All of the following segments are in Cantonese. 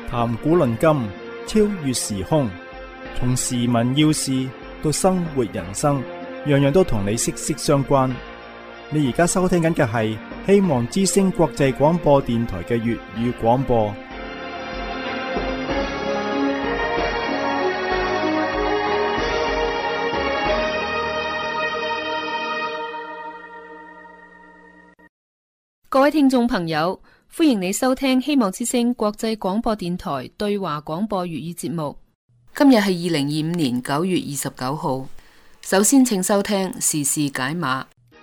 談古論今，超越時空，從時聞要事到生活人生，樣樣都同你息息相關。你而家收聽緊嘅係希望之聲國際廣播電台嘅粵語廣播。 各位聽眾朋友，歡迎你收聽希望之聲國際廣播電台對華廣播粵語節目。今日係2025年9月29號。首先請收聽時事解碼。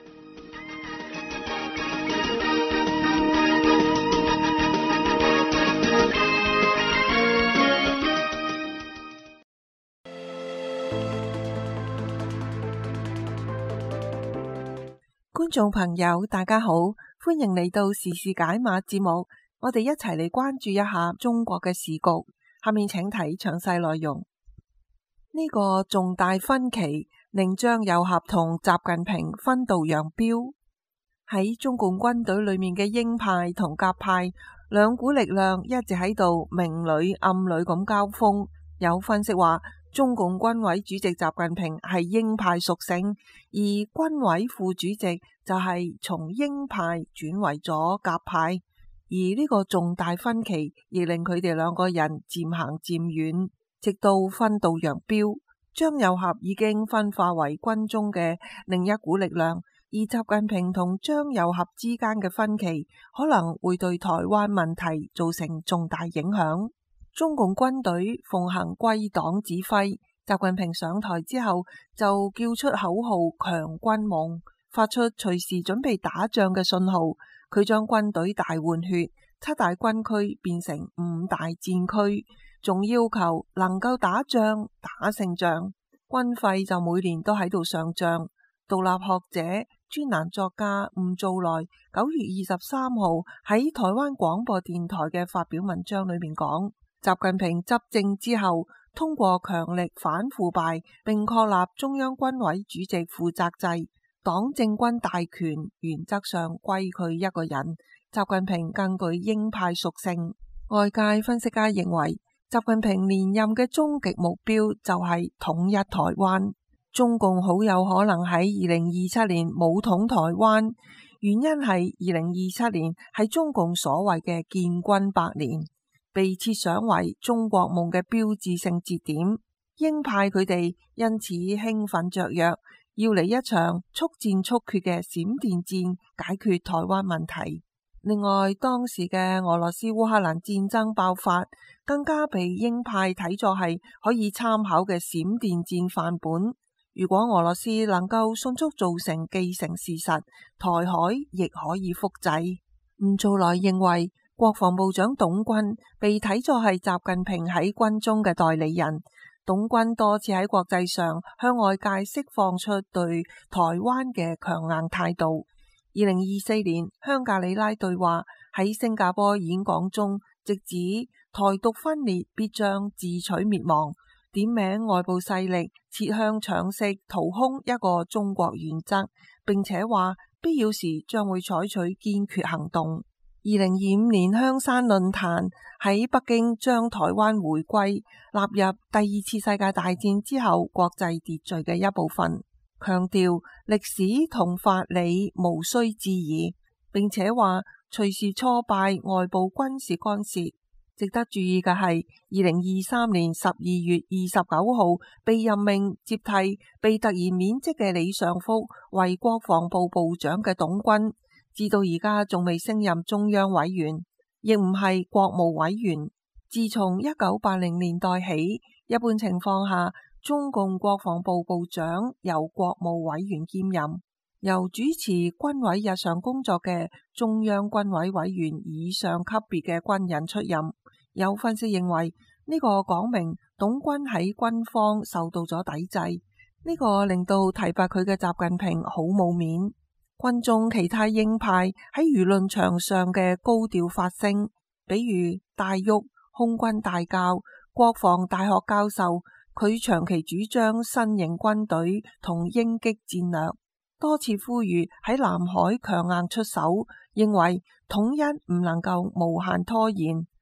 觀眾朋友大家好，歡迎嚟到時事解碼節目，我哋一齊嚟關注一下中國嘅時局。下面請睇詳細內容。呢個重大分歧令張又俠同習近平分道揚鑣。喺中共軍隊裏面嘅鷹派同鴿派兩股力量一直喺度明裏暗裏咁交鋒。有分析話，中共軍委主席習近平係鷹派屬性，而軍委副主席就係從鷹派轉為咗鴿派，而呢個重大分歧亦令佢哋兩個人漸行漸遠，直到分道揚鑣。張又俠已經分化為軍中嘅另一股力量，而習近平同張又俠之間嘅分歧可能會對台灣問題造成重大影響。中共軍隊奉行歸黨指揮，習近平上台之後就叫出口號強軍夢，發出隨時準備打仗嘅信號。佢將軍隊大換血，7大軍區變成5大戰區，仲要求能夠打仗打勝仗，軍費就每年都喺度上漲。獨立學者專欄作家吳兆來9月23號喺台灣廣播電台嘅發表文章裏面講，習近平執政之後，通過強力反腐敗並確立中央軍委主席負責制，黨政軍大權原則上歸佢一個人。習近平更具鷹派屬性。外界分析家認為，習近平連任嘅終極目標就係統一台灣。中共好有可能喺2027年冇統台灣，原因係2027年係中共所謂嘅建軍100年，被設想為中國夢嘅標誌性節點。鷹派佢哋因此興奮雀躍，要嚟一場速戰速決嘅閃電戰解決台灣問題。另外，當時嘅俄羅斯烏克蘭戰爭爆發，更加被鷹派睇作係可以參考嘅閃電戰範本。如果俄羅斯能夠迅速造成既成事實，台海亦可以複製。吳兆來認為，國防部長董軍被睇作係習近平喺軍中嘅代理人。董軍多次喺國際上向外界釋放出對台灣嘅強硬態度。2024年香格里拉對話喺新加坡演講中，直指台獨分裂必將自取滅亡，點名外部勢力切向搶食掏空一個中國原則，並且話必要時將會採取堅決行動。2025年香山論壇喺北京將台灣回歸納入第2次世界大戰之後國際秩序嘅一部分，強調歷史同法理無需置疑，並且話隨時挫敗外部軍事干涉。值得注意嘅係，2023年12月29號被任命接替被突然免職嘅李尚福為國防部部長嘅董軍，至到而家仲未升任中央委員，亦唔係國務委員。自從1980年代起，一般情況下，中共國防部部長由國務委員兼任，由主持軍委日常工作嘅中央軍委委員以上級別嘅軍人出任。有分析認為，呢個講明董軍喺軍方受到咗抵制，呢個令到提拔佢嘅習近平好冇面。軍中其他鷹派喺輿論場上嘅高調發聲，比如戴旭空軍大校、國防大學教授，佢長期主張新型軍隊同鷹擊戰略，多次呼籲喺南海強硬出手，認為統一唔能夠無限拖延。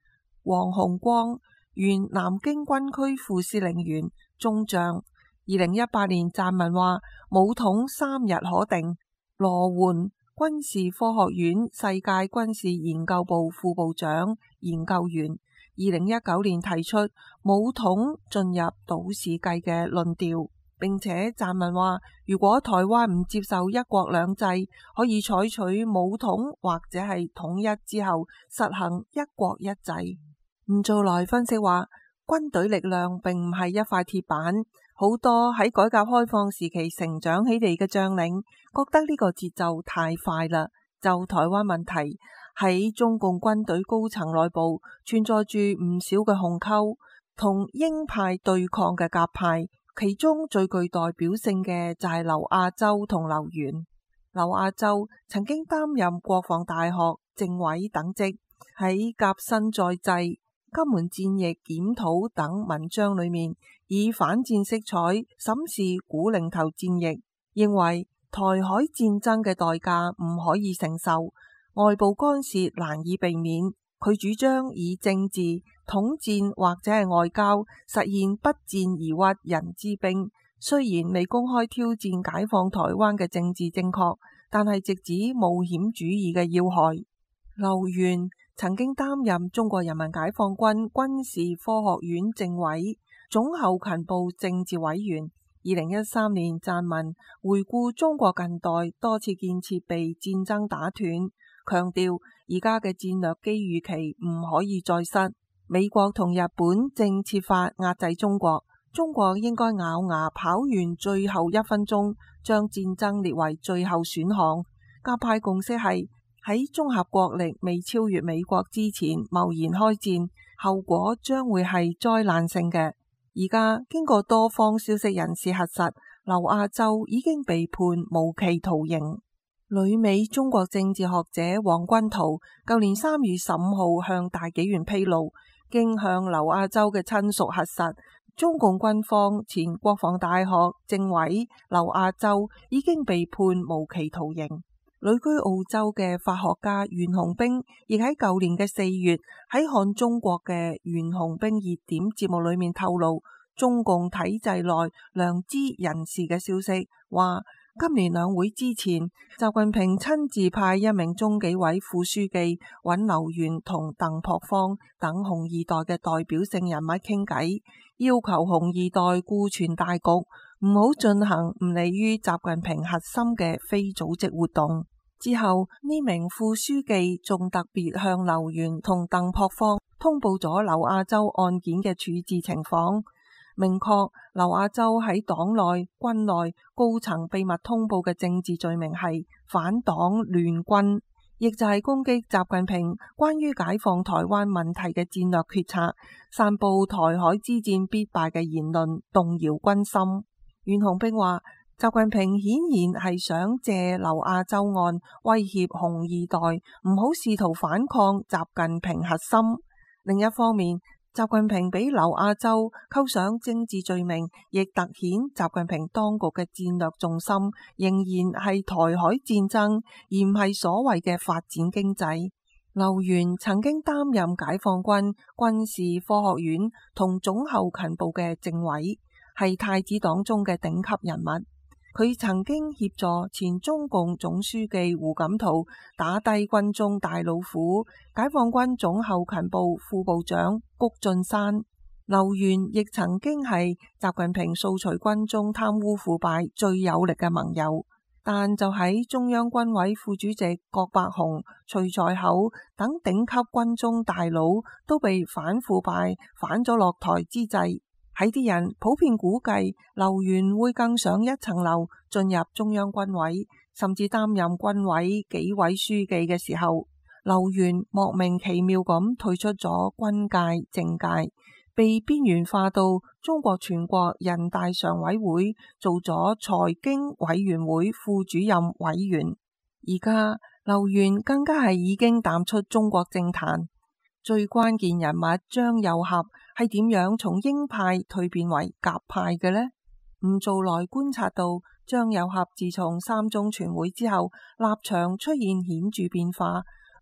黃洪光，原南京軍區副司令員、中將。2018年撰文話，武統3日可定。羅煥，軍事科學院世界軍事研究部副部長、研究員，2019年提出武統進入島史計嘅論調，並且撰文話，如果台灣唔接受一國兩制，可以採取武統或者係統一之後實行一國一制。吳做來分析話，軍隊力量並唔係一塊鐵板，好多喺改革開放時期成長起嚟嘅將領覺得呢個節奏太快啦。就台灣問題，喺中共軍隊高層內部存在住唔少嘅鴻溝，同鷹派對抗嘅鴿派，其中最具代表性嘅就係劉亞洲同劉源。劉亞洲曾經擔任國防大學政委等職，喺革新再制、金門戰役檢討等文章裏面，以反戰色彩審視古寧頭戰役，認為台海戰爭嘅代價唔可以承受，外部干涉難以避免。佢主張以政治、統戰或者係外交實現不戰而屈人之兵。雖然未公開挑戰解放台灣嘅政治正確，但係直指冒險主義嘅要害。劉源曾經擔任中國人民解放軍軍事科學院政委、總後勤部政治委員。2013年撰文回顧中國近代多次建設被戰爭打斷，強調而家嘅戰略機遇期唔可以再失。美國同日本正設法壓制中國，中國應該咬牙跑完最後1分鐘，將戰爭列為最後選項。鴿派共識係喺綜合國力未超越美國之前貿然開戰，後果將會係災難性嘅。而家經過多方消息人士核實，劉亞洲已經被判無期徒刑。旅美中國政治學者黃君濤舊年3月15號向大紀元披露，經向劉亞洲嘅親屬核實，中共軍方前國防大學政委劉亞洲已經被判無期徒刑。旅居澳洲嘅法學家袁洪兵亦喺舊年嘅4月喺看中國嘅袁洪兵熱點節目裏面透露，中共體制內良知人士嘅消息，話今年兩會之前，習近平親自派一名中紀委副書記揾劉源同鄧樸方等紅二代嘅代表性人物傾偈，要求紅二代顧全大局，唔好進行唔利於習近平核心嘅非組織活動。之後呢名副書記仲特別向劉源同鄧樸方通報咗劉亞洲案件嘅處置情況，明確劉亞洲喺黨內軍內高層秘密通報嘅政治罪名係反黨亂軍，亦就係攻擊習近平關於解放台灣問題嘅戰略決策，散布台海之戰必敗嘅言論，動搖軍心。袁洪兵話，習近平顯然係想借劉亞洲案威脅紅二代，唔好試圖反抗習近平核心。另一方面，習近平俾劉亞洲扣上政治罪名，亦凸顯習近平當局嘅戰略重心仍然係台海戰爭，而唔係所謂嘅發展經濟。劉源曾經擔任解放軍軍事科學院同總後勤部嘅政委，係太子黨中嘅頂級人物。佢曾經協助前中共總書記胡錦濤打低軍中大老虎，解放軍總後勤部副部長谷俊山。劉源亦曾經係習近平掃除軍中貪污腐敗最有力嘅盟友，但就喺中央軍委副主席郭伯雄、徐才厚等頂級軍中大佬都被反腐敗反咗落台之際，喺啲人普遍估計劉源會更上一層樓，進入中央軍委，甚至擔任軍委紀委書記嘅時候，劉源莫名其妙咁退出咗軍界政界，被邊緣化到中國全國人大常委會做咗財經委員會副主任委員。而家劉源更加係已經淡出中國政壇。最關鍵人物張又俠係點樣從鷹派蛻變為鴿派嘅呢？吳做來觀察到張又俠自從3中全會之後，立場出現顯著變化，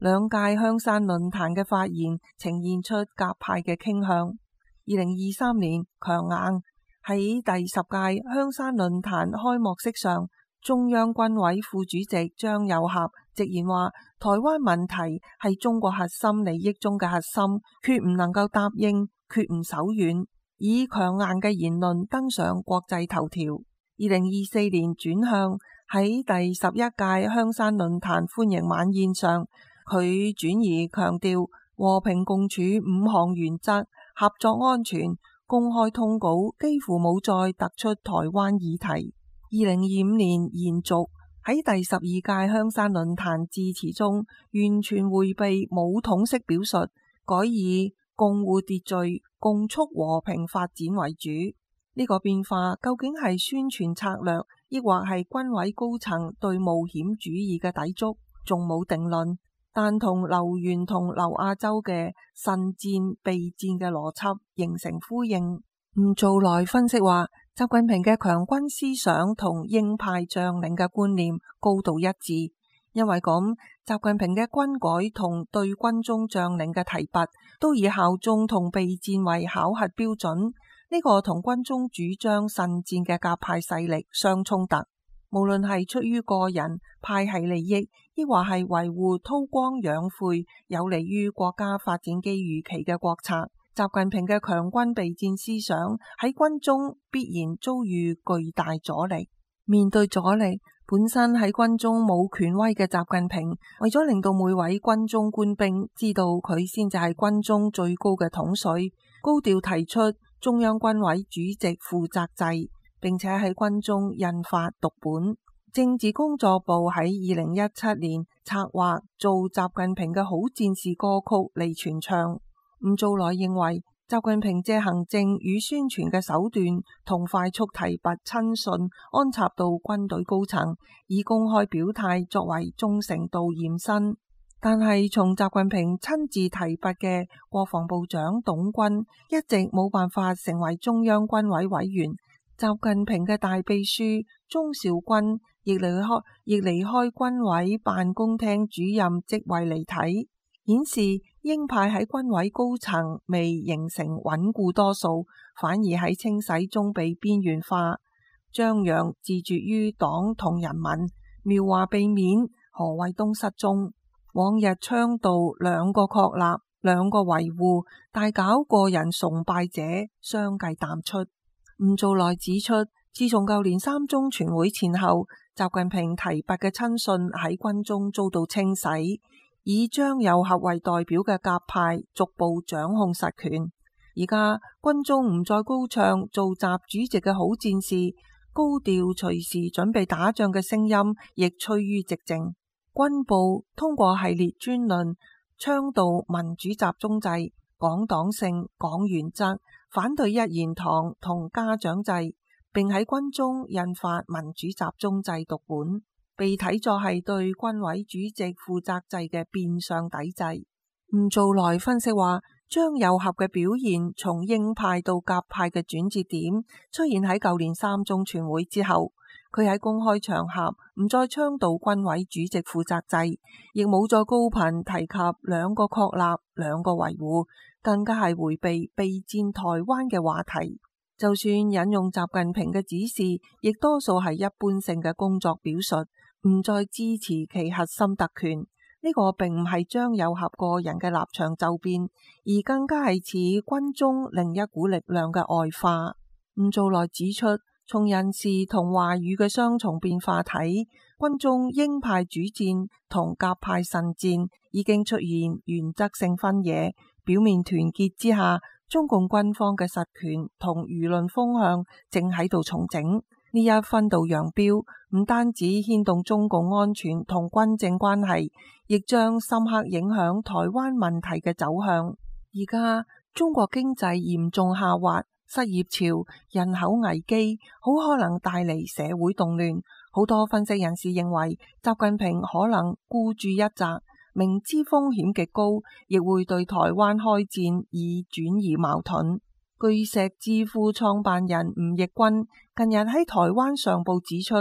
兩屆香山論壇嘅發言呈現出鴿派嘅傾向。2023年強硬。喺第10屆香山論壇開幕式上，中央軍委副主席張又俠直言話，台灣問題係中國核心利益中嘅核心，決唔能夠答應，決唔手軟，以強硬嘅言論登上國際頭條。2024年轉向，喺第11屆香山論壇歡迎晚宴上，佢轉而強調和平共處5項原則，合作安全，公開通稿幾乎冇再突出台灣議題。2025年延續，喺第12屆香山論壇致辭中，完全迴避冇統式表述，改以共護秩序、共促和平發展為主。呢個變化究竟係宣傳策略，抑或係軍委高層對冒險主義嘅抵觸，仲冇定論。但同劉源同劉亞洲嘅慎戰備戰嘅邏輯形成呼應。吳造來分析話，習近平嘅強軍思想同鷹派將領嘅觀念高度一致，因為咁，習近平嘅軍改同對軍中將領嘅提拔都以效忠同備戰為考核標準。呢個同軍中主張慎戰嘅鴿派勢力相衝突，無論係出於個人派系利益，抑或係維護韜光養晦、有利於國家發展機遇期嘅國策，習近平嘅強軍備戰思想喺軍中必然遭遇巨大阻力。面對阻力，本身喺軍中冇權威嘅習近平，為咗令到每位軍中官兵知道佢先至係軍中最高嘅統帥，高調提出中央軍委主席負責制，並且喺軍中印發讀本。政治工作部喺2017年策劃做習近平嘅好戰士歌曲嚟傳唱。吳造來認為，習近平借行政與宣傳嘅手段同快速提拔親信安插到軍隊高層，以公開表態作為忠誠度驗身。但係從習近平親自提拔嘅國防部長董軍一直冇辦法成為中央軍委委員，習近平嘅大秘書鍾肇軍亦離開軍委辦公廳主任職位離體，顯示鷹派喺軍委高層未形成穩固多數，反而喺清洗中被邊緣化，張揚自絕於黨同人民，描畫避免何衛東失蹤。往日倡導兩個確立、兩個維護，大搞個人崇拜者相繼淡出。吳造來指出，自從舊年3中全會前後，習近平提拔嘅親信喺軍中遭到清洗，以張又俠為代表嘅鴿派逐步掌控實權。而家軍中唔再高唱做習主席嘅好戰士，高調隨時準備打仗嘅聲音亦趨於寂靜。軍部通過系列專論倡導民主集中制、講黨性、講原則，反對一言堂同家長制，並喺軍中印發民主集中制讀本，被睇作係對軍委主席負責制嘅變相抵制。吳造來分析話，張又俠嘅表現從鷹派到鴿派嘅轉折點出現喺舊年3中全會之後。佢喺公開場合唔再倡導軍委主席負責制，亦冇再高頻提及兩個確立、兩個維護，更加係迴避備戰台灣嘅話題。就算引用習近平嘅指示，亦多數係一般性嘅工作表述，唔再支持其核心特權。呢個並唔係張又俠個人嘅立場驟變，而更加係似軍中另一股力量嘅外化。吳造來指出，從人事同話語嘅雙重變化睇，軍中鷹派主戰同鴿派慎戰已經出現原則性分野。表面團結之下，中共軍方嘅實權同輿論風向正喺度重整。呢一分道揚鑣，唔單止牽動中共安全同軍政關係，亦將深刻影響台灣問題嘅走向。而家中國經濟嚴重下滑，失業潮、人口危機，好可能帶嚟社會動亂。好多分析人士認為，習近平可能孤注一擲，明知風險極高，亦會對台灣開戰，以轉移矛盾。巨石智庫創辦人吳奕君近日喺台灣上報指出，台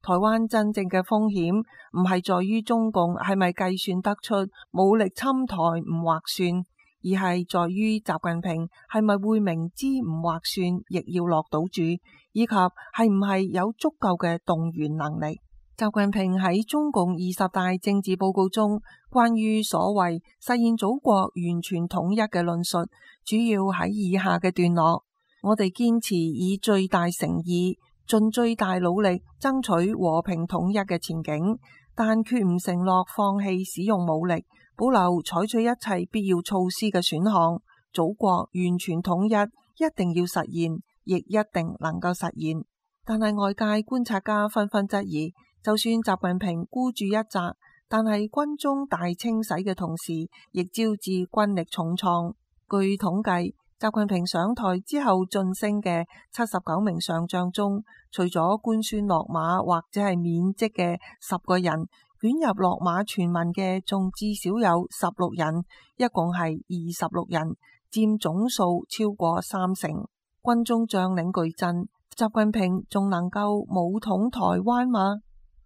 台灣真正嘅風險唔係在於中共係咪計算得出武力侵台唔劃算，而係在於習近平係咪會明知唔劃算亦要落賭注，以及係唔係有足夠嘅動員能力。習近平喺中共20大政治報告中關於所謂實現祖國完全統一嘅論述，主要喺以下嘅段落：我哋堅持以最大誠意盡最大努力爭取和平統一嘅前景，但決唔承諾放棄使用武力，保留採取一切必要措施嘅選項。祖國完全統一一定要實現，亦一定能夠實現。但係外界觀察家紛紛質疑，就算習近平孤注一擲，但係軍中大清洗嘅同時，亦招致軍力重創。據統計，習近平上台之後晉升嘅79名上將中，除咗官宣落馬或者係免職嘅10個人，捲入落馬傳聞嘅仲至少有16人，一共係26人，佔總數超過30%。軍中將領巨震，習近平仲能夠武統台灣嗎？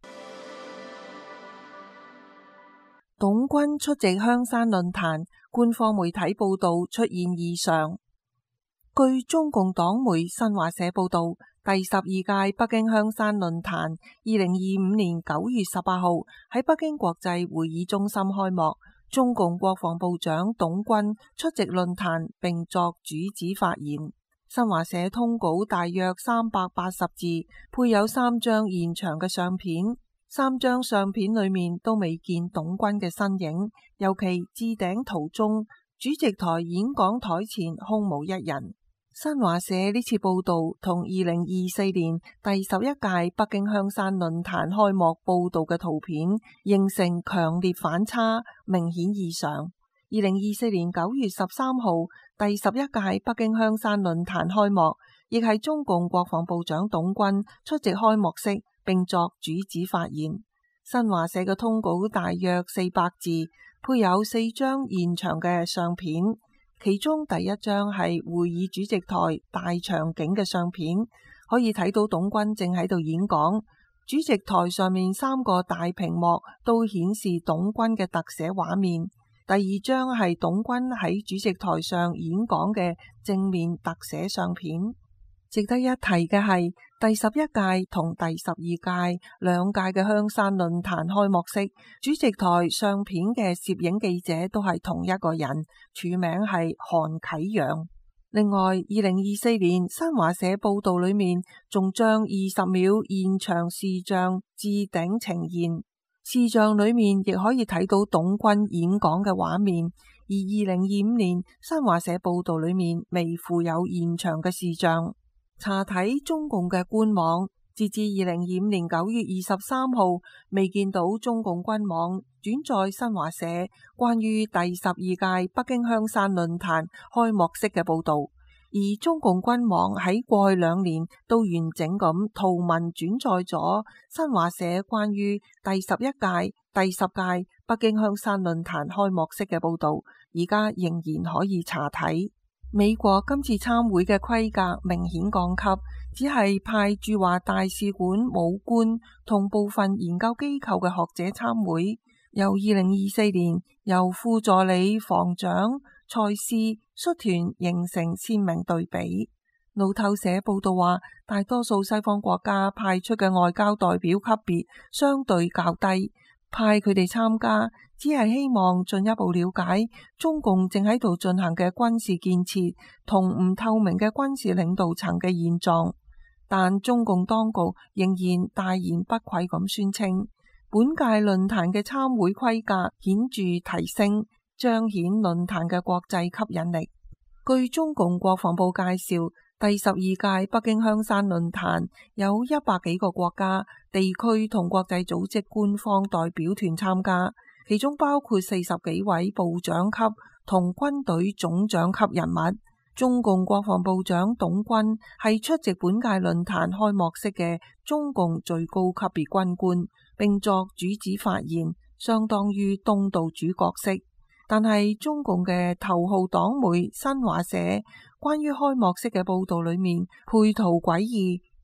董軍出席香山論壇，官方媒體報道出現異常。據中共黨媒新華社報道，第12屆北京香山論壇2025年9月18號喺北京國際會議中心開幕，中共國防部長董軍出席論壇並作主旨發言。新華社通稿大約380字，配有3張現場嘅相片。3張相片裏面都未見董軍嘅身影，尤其置頂圖中，主席台演講台前空無一人。新華社呢次報道同2024年第11屆北京香山論壇開幕報道嘅圖片形成強烈反差，明顯異常。2024年9月13號第11屆北京香山論壇開幕，亦係中共國防部長董軍出席開幕式並作主旨發言。新華社嘅通稿大約400字，配有4張現場嘅相片，其中第一張係會議主席台大場景嘅相片，可以睇到董軍正喺度演講，主席台上面3個大屏幕都顯示董軍嘅特寫畫面。第二張係董軍喺主席台上演講嘅正面特寫相片。值得一提嘅係，第11屆同第12屆兩屆嘅香山論壇開幕式，主席台相片嘅攝影記者都係同一個人，署名係韓啟陽。另外，2024年新華社報道裏面仲將20秒現場視像置頂呈現，視像裏面亦可以睇到董軍演講嘅畫面，而2025年新華社報道裏面未附有現場嘅視像。查睇中共嘅官網，截至2025年9月23號，未見到中共軍網轉載新華社關於第12屆北京香山論壇開幕式嘅報道，而中共軍網喺過去2年都完整咁圖文轉載咗新華社關於第11屆、第10屆北京香山論壇開幕式嘅報道，而家仍然可以查睇。美國今次參會嘅規格明顯降級，只係派駐華大使館武官同部分研究機構嘅學者參會，由2024年由副助理防長蔡斯率團形成鮮明對比。路透社報道話，大多數西方國家派出嘅外交代表級別相對較低，派佢哋參加只係希望進一步了解中共正喺度進行嘅軍事建設同唔透明嘅軍事領導層嘅現狀，但中共當局仍然大言不諱咁宣稱，本屆論壇嘅參會規格顯著提升，彰顯論壇嘅國際吸引力。據中共國防部介紹，第12屆北京香山論壇有100幾個國家、地區同國際組織官方代表團參加，其中包括40幾位部長級同軍隊總長級人物。中共國防部長董軍係出席本屆論壇開幕式嘅中共最高級別軍官，並作主旨發言，相當於東道主角色。但係中共嘅頭號黨媒新華社關於開幕式嘅報道裏面配圖詭異，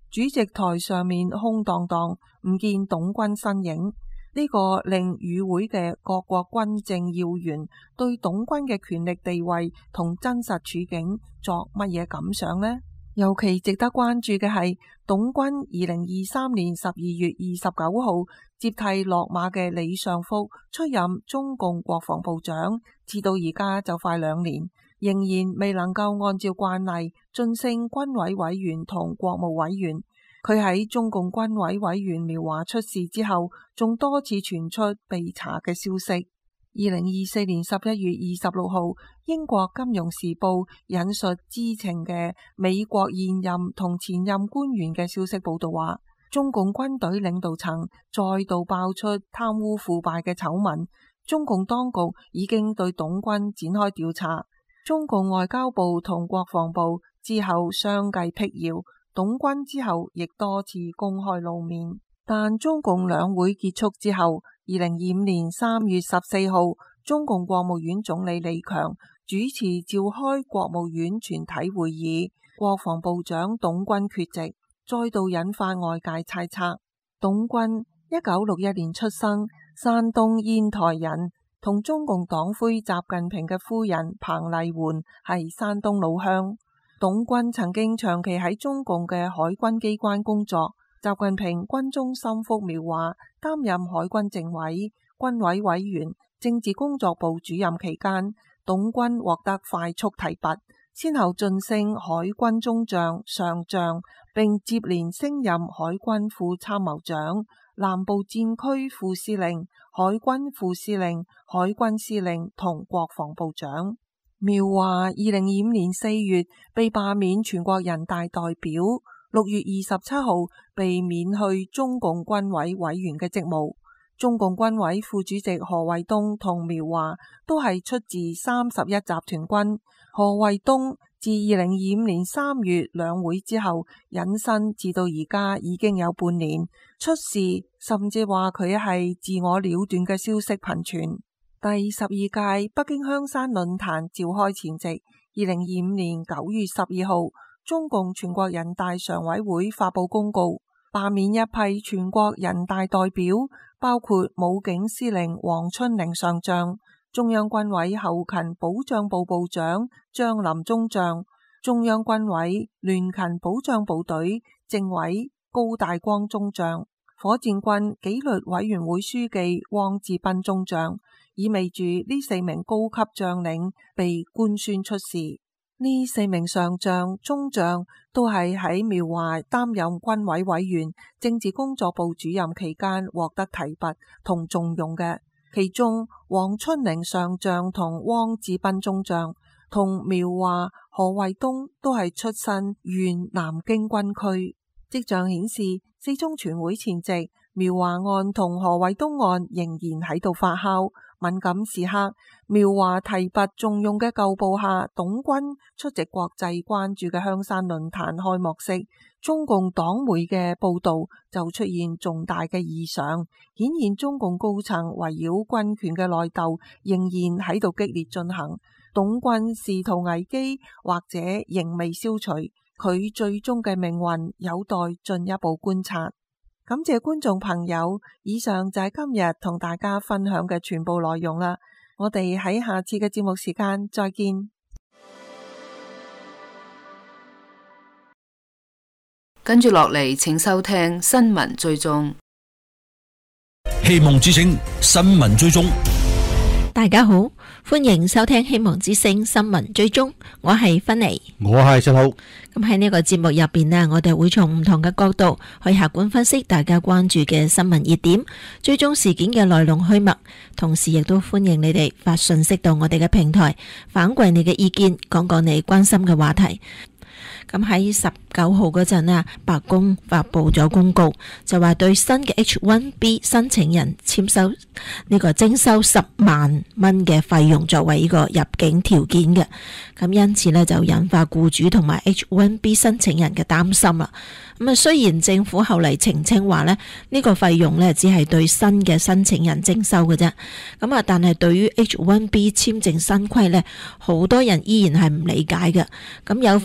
主席台上面空蕩蕩，唔見董軍身影。呢個令與會嘅各國軍政要員對董軍嘅權力地位同真實處境作乜嘢感想呢？尤其值得關注嘅係，董軍2023年12月29號接替落馬嘅李尚福出任中共國防部長，至到而家就快2年，仍然未能夠按照慣例晉升軍委委員同國務委員。佢喺中共軍委委員苗華出事之後，仲多次傳出被查嘅消息。2024年11月26號，英國金融時報引述知情嘅美國現任同前任官員嘅消息報道話，中共軍隊領導層再度爆出貪污腐敗嘅醜聞，中共當局已經對董軍展開調查。中共外交部同國防部之後相繼闢謠，董軍之後亦多次公開露面。但中共兩會結束之後，2025年3月14號，中共國務院總理李強主持召開國務院全體會議，國防部長董軍缺席，再度引發外界猜測。董軍1961年出生，山東煙台人，同中共黨魁習近平嘅夫人彭麗媛係山東老鄉。董軍曾經長期喺中共嘅海軍機關工作。習近平軍中心腹苗華擔任海軍政委、軍委委員、政治工作部主任期間，董軍獲得快速提拔，先後晉升海軍中將、上將，並接連升任海軍副參謀長、南部戰區副司令、海軍副司令、海軍司令同國防部長。苗華2025年4月被罷免全國人大代表，6月27號被免去中共軍委委員嘅職務。中共軍委副主席何衛東同苗華都係出自31集團軍。何衛東自2025年3月兩會之後隱身，至到而家已經有半年，出事甚至話佢係自我了斷嘅消息頻傳。第12屆北京香山論壇召開前夕，2025年9月12號，中共全國人大常委會發布公告，罷免一批全國人大代表，包括武警司令王春寧上將、中央軍委後勤保障部部長張林中將、中央軍委聯勤保障部隊政委高大光中將、火箭軍紀律委員會書記汪志斌中將，意味住呢4名高級將領被官宣出事。呢4名上將、中將都係喺苗華擔任軍委委員、政治工作部主任期間獲得提拔同重用嘅。其中王春寧上將同汪志斌中將同苗華、何衛東都係出身原南京軍區。跡象顯示4中全會前夕，苗華案同何衛東案仍然喺度發酵。敏感時刻，苗華提拔重用嘅舊部下董軍出席國際關注嘅香山論壇開幕式，中共黨媒嘅報道就出現重大嘅異常，顯現中共高層圍繞軍權嘅內鬥仍然喺度激烈進行。董軍仕途危機或者仍未消除，佢最終嘅命運有待進一步觀察。感謝觀眾朋友，以上就係今日同大家分享嘅全部內容啦。我哋喺下次嘅節目時間再見。 跟住落嚟，請收聽新聞追蹤。 希望之聲新聞追蹤。 大家好，歡迎收聽希望之聲新聞追蹤，我係芬妮， 我係陳浩。 咁喺呢個節目入邊呢，我哋會從唔同嘅角度去客觀分析大家關注嘅新聞熱點，追蹤事件嘅來龍去脈，同時亦都歡迎你哋發信息到我哋嘅平台，反饋你嘅意見，講講你關心嘅話題。咁喺19號嗰陣啊，白宮發布咗公告，就話對新嘅 H1B 申請人徵收10萬蚊嘅費用作為呢個入境條件嘅。咁因此呢，就引發僱主同埋 H1B 申請人嘅擔心啦。咁啊，雖然政府後嚟澄清話呢個費用呢只係對新嘅申請人徵收嘅啫。咁啊，但係對於 H1B 簽證新規呢，好多人依然係唔理解嘅。咁有反對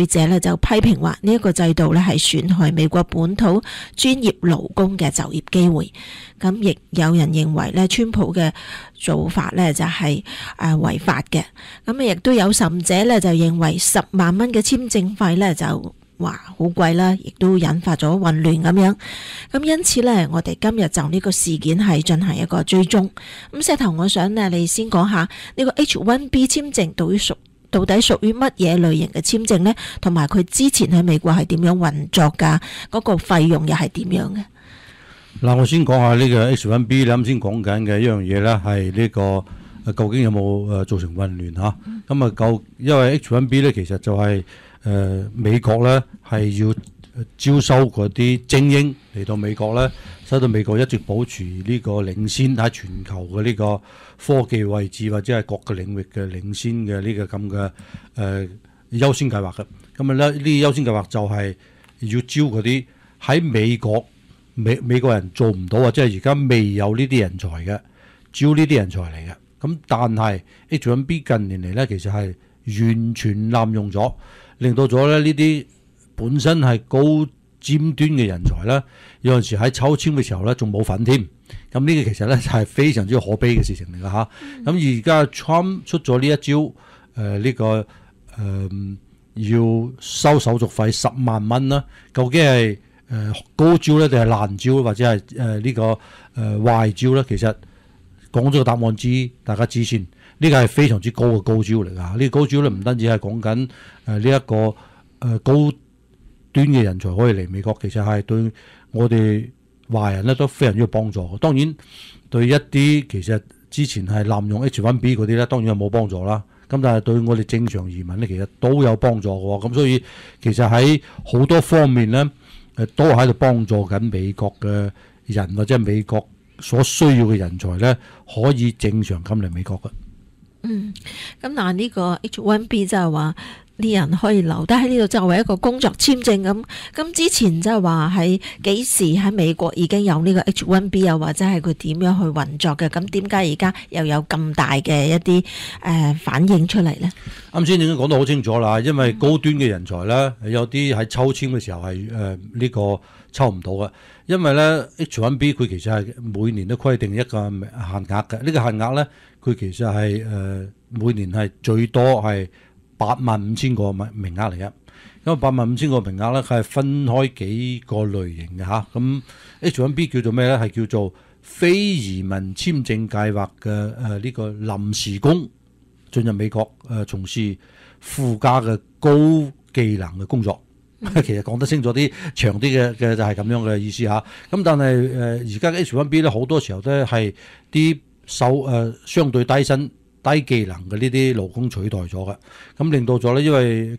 者呢就批評話呢一個制度呢係損害美國本土專業勞工嘅就業機會。咁亦有人認為呢，川普嘅做法呢就係違法嘅。咁亦都有甚者呢就認為10萬蚊嘅簽證費呢就話好貴啦，亦都引發咗混亂咁樣。咁因此呢，我哋今日就呢個事件係進行一個追蹤。咁石頭，我想呢你先講下呢個 H1B 簽證到底屬於乜嘢類型嘅簽證呢？同埋佢之前喺美國係點樣運作噶？嗰個費用又係點樣嘅？ 嗱，我先講下呢個 H1B， 你啱先講緊嘅一樣嘢咧，係呢個究竟有冇造成混亂嚇？咁因為 H1B 咧，其實就係美國咧係要招收嗰啲精英嚟到美國咧，使到美國一直保持呢個領先喺全球嘅呢個科技位置或者係各個領域嘅領先嘅呢個咁嘅優先計劃嘅。咁啊咧，呢啲優先計劃就係要招嗰啲喺美國人做唔到或者係而家未有呢啲人才嘅，招呢啲人才嚟嘅。咁但係 H1B 近年嚟咧，其實係完全濫用咗，令到咗咧呢啲本身係高尖端嘅人才咧，有陣時喺抽籤嘅時候咧仲冇份添。咁呢個其實咧就係非常之可悲嘅事情嚟㗎嚇。咁而家 Trump 出咗呢一招，要收手續費10萬蚊啦，究竟係高招咧定係爛招或者係呢個壞招咧？其實講咗個答案大家知先，呢個係非常之高嘅高招嚟㗎。呢個高招咧唔單止係講緊呢一個高端嘅人才可以嚟美國，其實係對我哋華人咧都非常之有幫助。當然對一啲其實之前係濫用 H1B 嗰啲咧，當然係冇幫助啦。咁但係對我哋正常移民咧，其實都有幫助嘅。咁所以其實喺好多方面咧，都喺度幫助緊美國嘅人或者美國所需要嘅人才咧，可以正常咁嚟美國嘅。 咁嗱呢個 H1B 即係話啲人可以留低喺呢度作為一個工作簽證咁。咁之前即係話喺幾時喺美國已經有呢個 H1B 又或者係佢點樣去運作嘅？咁點解而家又有咁大嘅一啲反應出嚟呢？ 啱先已經講得好清楚啦，因為高端嘅人才咧，有啲喺抽籤嘅時候係呢個抽唔到嘅，因為咧 H1B 佢其實係每年都規定一個限額嘅，呢個限額咧佢其實係每年係最多係85,000個名額嚟嘅。咁85,000個名額咧，佢係分開幾個類型嘅嚇。咁 H1B 叫做咩咧？係叫做非移民簽證計劃嘅呢個臨時工進入美國從事附加嘅高技能嘅工作。其實講得清楚啲、長啲嘅就係咁樣嘅意思嚇。咁但係而家嘅 H1B 咧，好多時候都係啲相對低薪、低技能嘅呢啲勞工取代咗嘅，咁令到咗咧，因為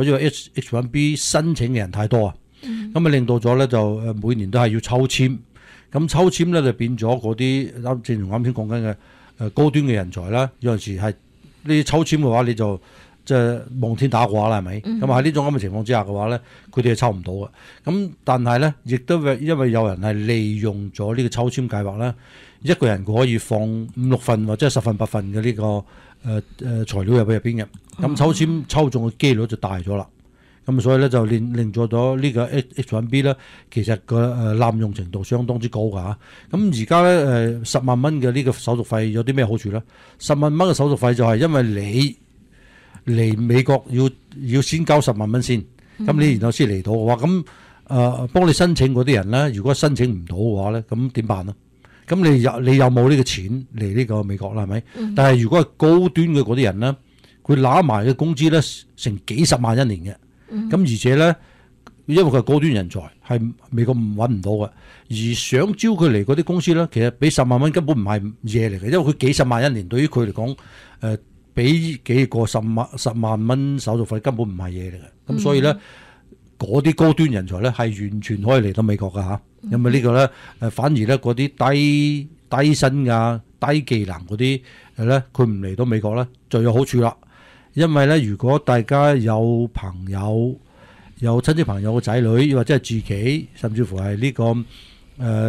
H1B 申請嘅人太多啊，咁令到咗咧就每年都係要抽籤，咁抽籤咧就變咗嗰啲正如啱先講緊嘅高端嘅人才啦，有陣時係呢抽籤嘅話，你就即係望天打卦啦，係咪？咁喺呢種咁嘅情況之下嘅話咧，佢哋係抽唔到嘅。咁但係咧，亦都因為有人係利用咗呢個抽籤計劃咧。一個人佢可以放5-6份或者10份8份嘅呢個材料入邊嘅，咁抽籤抽中嘅機率就大咗啦。咁所以咧就令咗呢個 H1B 咧，其實個濫用程度相當之高㗎嚇。咁而家咧10萬蚊嘅呢個手續費有啲咩好處咧？10萬蚊嘅手續費就係因為你嚟美國要先交10萬蚊先，咁你然後先嚟到嘅話，咁幫你申請嗰啲人咧，如果申請唔到嘅話咧，咁點辦啊？咁你有冇呢個錢嚟呢個美國啦？係咪？但係如果係高端嘅嗰啲人咧，佢攞埋嘅工資咧成幾十萬一年嘅，咁而且咧，因為佢係高端人才，係美國揾唔到嘅，而想招佢嚟嗰啲公司咧，其實俾10萬蚊根本唔係嘢嚟嘅，因為佢幾十萬一年對於佢嚟講，俾幾個10萬蚊手續費根本唔係嘢嚟嘅，咁所以咧。嗰啲高端人才咧係完全可以嚟到美國㗎嚇，因為呢個咧反而咧嗰啲低薪啊、低技能嗰啲咧，佢唔嚟到美國咧就有好處啦。因為咧，如果大家有朋友、有親戚朋友嘅仔女，或者係自己，甚至乎係呢個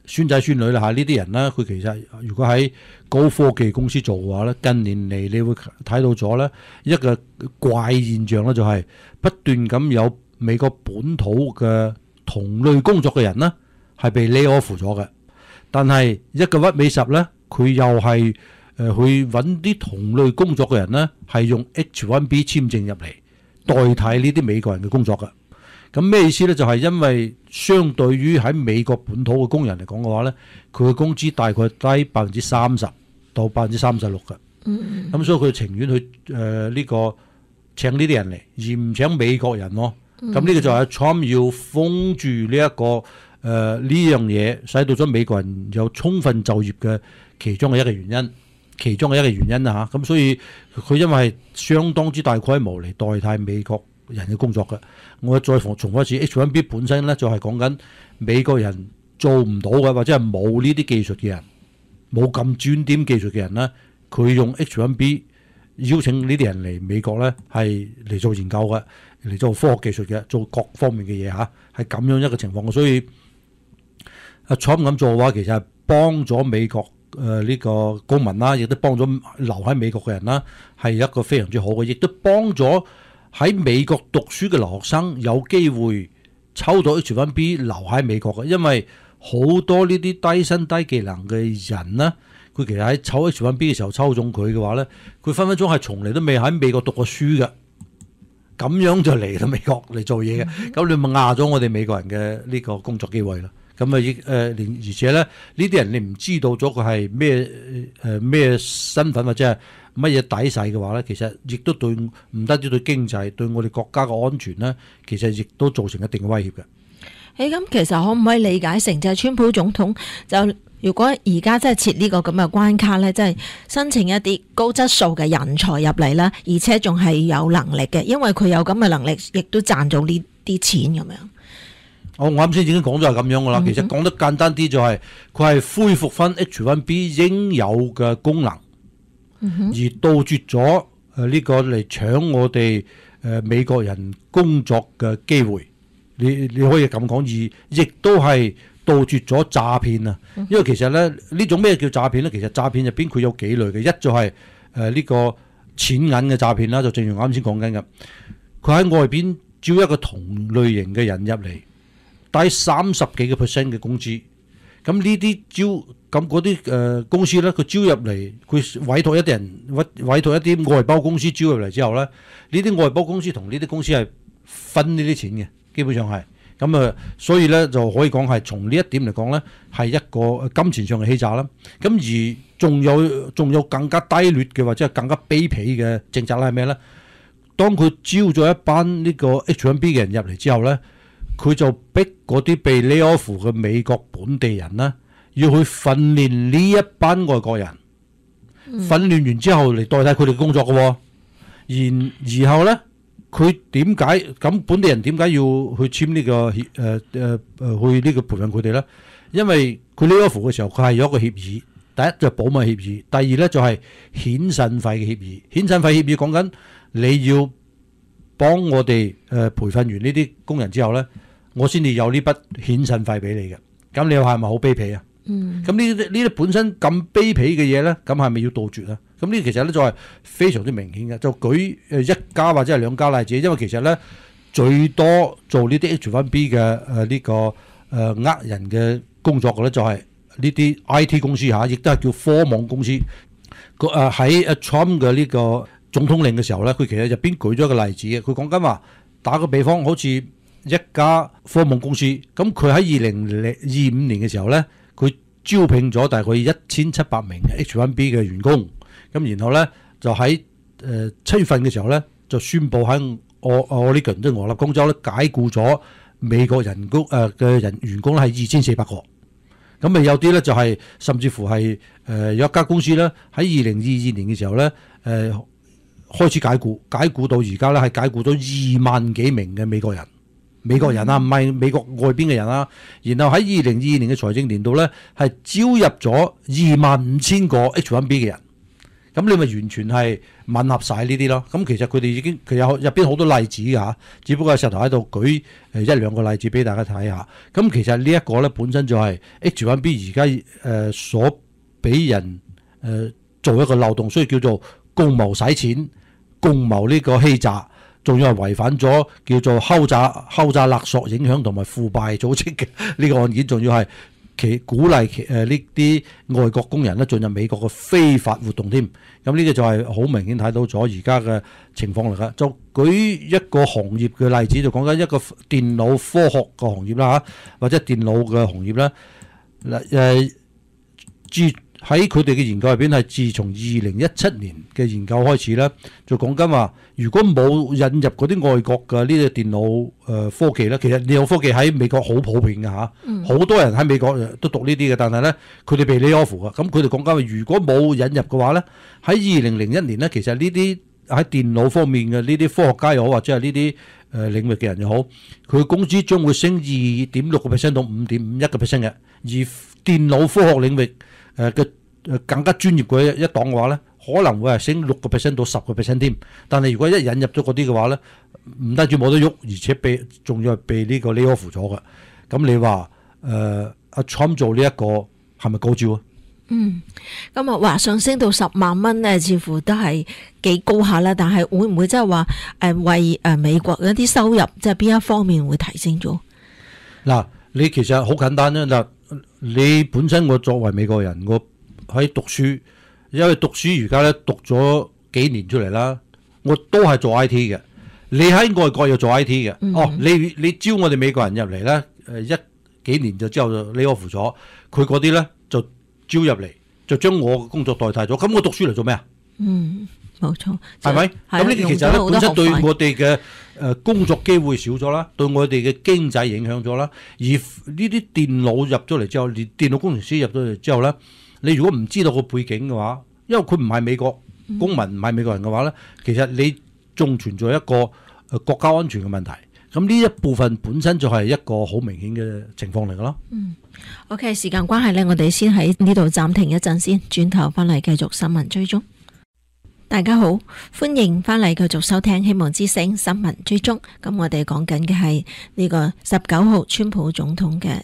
孫仔孫女啦嚇，呢啲人咧，佢其實如果喺高科技公司做嘅話咧，近年嚟你會睇到咗咧一個怪現象咧，就係不斷咁有美國本土嘅同類工作嘅人咧係被 lay off 咗嘅，但係一個屈尾十咧，佢又係去揾啲同類工作嘅人咧，係用 H1B 簽證入嚟代替呢啲美國人嘅工作嘅。咁咩意思咧？就係因為相對於喺美國本土嘅工人嚟講嘅話咧，佢嘅工資大概低30%到36%嘅。咁所以佢情願去呢個請呢啲人嚟，而唔請美國人咯。咁呢個就係 Trump 要封住呢一個呢樣嘢，使到咗美國人有充分就業嘅其中嘅一個原因。其中嘅一個原因啊嚇，咁所以佢因為係相當之大規模嚟代替美國人嘅工作嘅。我再重複一次 H1B 本身咧就係講緊美國人做唔到嘅，或者係冇呢啲技術嘅人，冇咁專點技術嘅人咧，佢用 H1B 邀請呢啲人嚟美國咧，係嚟做研究嘅，嚟做科學技術嘅，做各方面嘅嘢嚇，係咁樣一個情況。所以阿 Trump 咁做嘅話，其實係幫咗美國呢個公民啦，亦都幫咗留喺美國嘅人啦，係一個非常之好嘅，亦都幫咗喺美國讀書嘅留學生有機會抽到 H1B 留喺美國嘅，因為好多呢啲低薪低技能嘅人呢，佢其實喺抽 H1B 嘅時候抽中佢嘅話呢，佢分分鐘係從嚟都未喺美國讀過書嘅，咁樣就嚟到美國嚟做嘢嘅，咁你咪壓咗我哋美國人嘅呢個工作機會啦。咁啊而且咧呢啲人你唔知道咗佢係咩身份或者係乜嘢底細嘅話咧，其實亦都對唔單止對經濟，對我哋國家嘅安全咧，其實亦都造成一定嘅威脅嘅。 咁其實可唔可以理解成就係川普總統就如果而家真係設呢個咁嘅關卡咧，即係申請一啲高質素嘅人才入嚟啦，而且仲係有能力嘅，因為佢有咁嘅能力，亦都賺到呢啲錢咁樣。 我啱先已經講咗係咁樣噶啦，其實講得簡單啲就係佢係恢復翻 H1B 應有嘅功能，而杜絕咗呢個嚟搶我哋美國人工作嘅機會。你可以咁講，而亦都係杜絕咗詐騙啊！因為其實咧呢種咩叫詐騙咧？其實詐騙入邊佢有幾類嘅，一就係呢個錢銀嘅詐騙啦，就正如啱先講緊嘅，佢喺外邊招一個同類型嘅人入嚟。低30幾個%嘅工資，咁呢啲招咁嗰啲公司咧，佢招入嚟，佢委託一啲人委託一啲外包公司招入嚟之後咧，呢啲外包公司同呢啲公司係分呢啲錢嘅，基本上係咁所以咧就可以講係從呢一點嚟講咧，係一個金錢上嘅欺詐啦。咁而仲有更加低劣嘅或者係更加卑鄙嘅政策咧係咩咧？當佢招咗一班呢個 H1B 嘅人入嚟之後咧，佢就逼嗰啲被 lay off 嘅美國本地人呢，要去訓練呢一班外國人，訓練完之後嚟代替佢哋嘅工作嘅。然後呢，佢點解咁本地人點解要去簽呢個去呢個培訓佢哋呢？因為佢 lay off 嘅時候，佢係有一個協議，第一就係保密協議，第二呢就係遣散費嘅協議。遣散費協議講緊你要幫我哋培訓完呢啲工人之後呢，我先至有呢筆遣散費俾你嘅，咁你話係咪好卑鄙啊？咁呢啲本身咁卑鄙嘅嘢咧，咁係咪要杜絕啊？咁呢其實咧就係非常之明顯嘅，就舉一家或者係兩家例子，因為其實咧最多做呢啲 H1B 嘅呢個人嘅工作嘅咧，就係呢啲 IT 公司嚇，亦都係叫科網公司。喺 Trump 嘅呢個總統令嘅時候咧，佢其實入邊舉咗一個例子嘅，佢講緊話打個比方，好似一家科網公司，咁佢喺2025年嘅時候咧，佢招聘咗大概1700名 H1B 嘅員工，咁然後咧就喺7月份嘅時候咧，就宣布喺Oregon即係俄勒岡州咧解僱咗美國人工嘅員工咧係2400個，咁咪有啲咧就係甚至乎係有一家公司咧喺2022年嘅時候咧開始解僱到而家咧係解僱咗2萬幾名嘅美國人啊，唔係美國外邊嘅人啊。然後喺2022年嘅財政年度咧，係招入咗25000個 H1B 嘅人。 咁你咪完全係吻合晒呢啲咯。咁其實佢哋已經佢有入邊好多例子㗎，只不過石頭喺度舉一兩個例子俾大家睇下。咁其實呢一個咧本身就係 H1B 而家所俾人做一個漏洞，所以叫做共謀洗錢、共謀呢個欺詐，仲要係違反咗叫做敲詐勒索影響同埋腐敗組織嘅呢個案件，仲要係鼓勵呢啲外國工人咧進入美國嘅非法活動添。咁呢個就係好明顯睇到咗而家嘅情況嚟㗎。就舉一個行業嘅例子，就講緊一個電腦科學嘅行業啦嚇，或者電腦嘅行業啦。喺佢哋嘅研究入邊係自從2017年嘅研究開始咧，就講緊話，如果冇引入嗰啲外國嘅呢啲電腦科技咧，其實電腦科技喺美國好普遍嘅嚇，好多人喺美國都讀呢啲嘅，但係咧佢哋被 lay off嘅。咁佢哋講緊話，如果冇引入嘅話咧，喺2001年咧，其實呢啲喺電腦方面嘅呢啲科學家又好，或者係呢啲領域嘅人又好，佢嘅工資將會升2.6% 到5.51%嘅。而電腦科學領域嘅更加專業嘅一檔嘅話咧，可能會係升6% 到10% 添。但係如果一引入咗嗰啲嘅話咧，唔單止冇得喐，而且仲要係被呢個 lay off 咗嘅。咁你話阿 Trump 做呢一個係咪高招啊？ 咁啊話上升到10萬蚊咧，似乎都係幾高下啦。但係會唔會即係話為美國一啲收入，即係邊一方面會提升咗？ 嗱，你其實好簡單啦。嗱，你本身我作為美國人，我喺讀書，因為讀書而家咧讀咗幾年出嚟啦，我都係做 IT 嘅。你喺外國又做 IT 嘅，你招我哋美國人入嚟咧，幾年就之後就 lay off咗，佢嗰啲咧就招入嚟，就將我嘅工作代替咗。咁我讀書嚟做咩啊？ 冇錯， 係咪？咁呢其實咧本身對我哋嘅工作機會少咗啦，對我哋嘅經濟影響咗啦。而呢啲電腦入咗嚟之後，連電腦工程師入咗嚟之後咧，你如果唔知道個背景嘅話，因為佢唔係美國公民，唔係美國人嘅話咧，其實你仲存在一個國家安全嘅問題。咁呢一部分本身就係一個好明顯嘅情況嚟㗎咯。 OK， 時間關係呢，我哋先喺呢度暫停一陣先，轉頭翻嚟繼續新聞追蹤。大家好，歡迎翻嚟繼續收聽希望之聲新聞追蹤。咁我哋講緊嘅係呢個19號川普總統嘅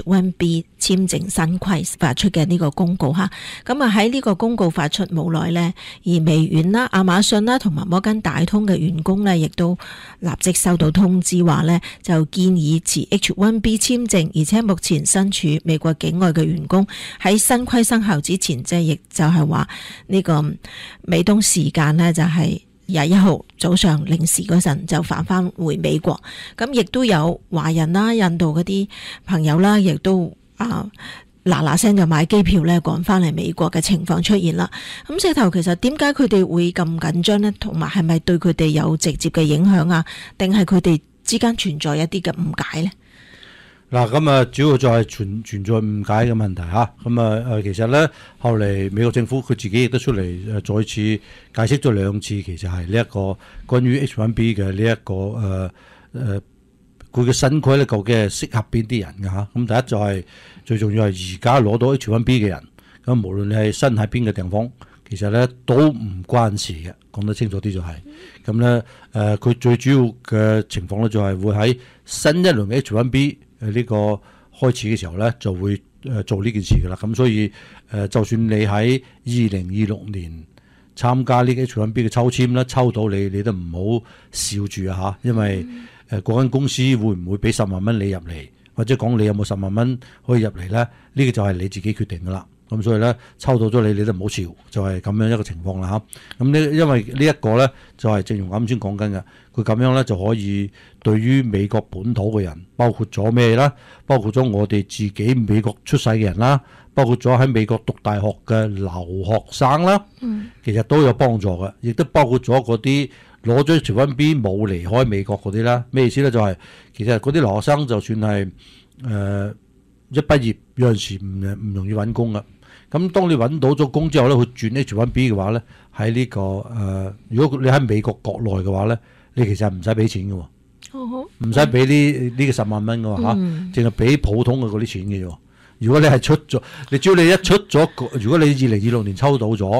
H1B 簽證新規發出嘅呢個公告哈。咁啊喺呢個公告發出冇耐呢，而微軟啦、亞馬遜啦同埋摩根大通嘅員工呢，亦都立即收到通知話呢，就建議持 H1B 簽證，而且目前身處美國境外嘅員工喺新規生效之前，即係亦就係話呢個美東時間呢，就係21號早上零時嗰陣就返回美國。咁亦都有華人啦、印度嗰啲朋友啦，亦都嗱聲就買機票咧趕翻嚟美國嘅情況出現啦。咁石頭，其實點解佢哋會咁緊張呢？同埋係咪對佢哋有直接嘅影響啊？定係佢哋之間存在一啲嘅誤解呢？ 嗱，咁啊，主要就係存在誤解嘅問題嚇。咁啊其實咧後嚟美國政府佢自己亦都出嚟再次解釋咗2次，其實係呢一個關於 H1B 嘅呢一個佢嘅新規咧，究竟係適合邊啲人嘅嚇？咁第一就係最重要係而家攞到 H1B 嘅人，咁無論你係身喺邊個地方，其實咧都唔關事嘅。講得清楚啲就係咁咧。佢最主要嘅情況咧就係會喺新一輪嘅 H1B 呢個開始嘅時候咧，就會做呢件事㗎啦。咁所以就算你喺2026年參加呢個 H1B 嘅抽籤啦，抽到你都唔好笑住啊嚇，因為嗰間公司會唔會俾10萬蚊你入嚟，或者講你有冇10萬蚊可以入嚟咧？呢個就係你自己決定㗎啦。咁所以咧，抽到咗你都唔好笑，就係咁樣一個情況啦嚇。咁呢，因為呢一個咧就係正如我啱先講緊嘅，佢咁樣咧就可以對於美國本土嘅人，包括咗咩啦？包括咗我哋自己美國出世嘅人啦，包括咗喺美國讀大學嘅留學生啦，其實都有幫助嘅，亦都包括咗嗰啲攞咗H1B冇離開美國嗰啲啦。咩意思咧？就係其實嗰啲留學生就算係一畢業有陣時唔容易揾工噶。咁當你揾到咗工之後咧，佢轉 H1B 嘅話咧，喺呢個如果你喺美國國內嘅話咧，你其實唔使俾錢嘅喎，唔使俾呢個10萬蚊嘅喎嚇，淨係俾普通嘅嗰啲錢嘅啫。如果你係出咗，你只要你一出咗，如果你2026年抽到咗，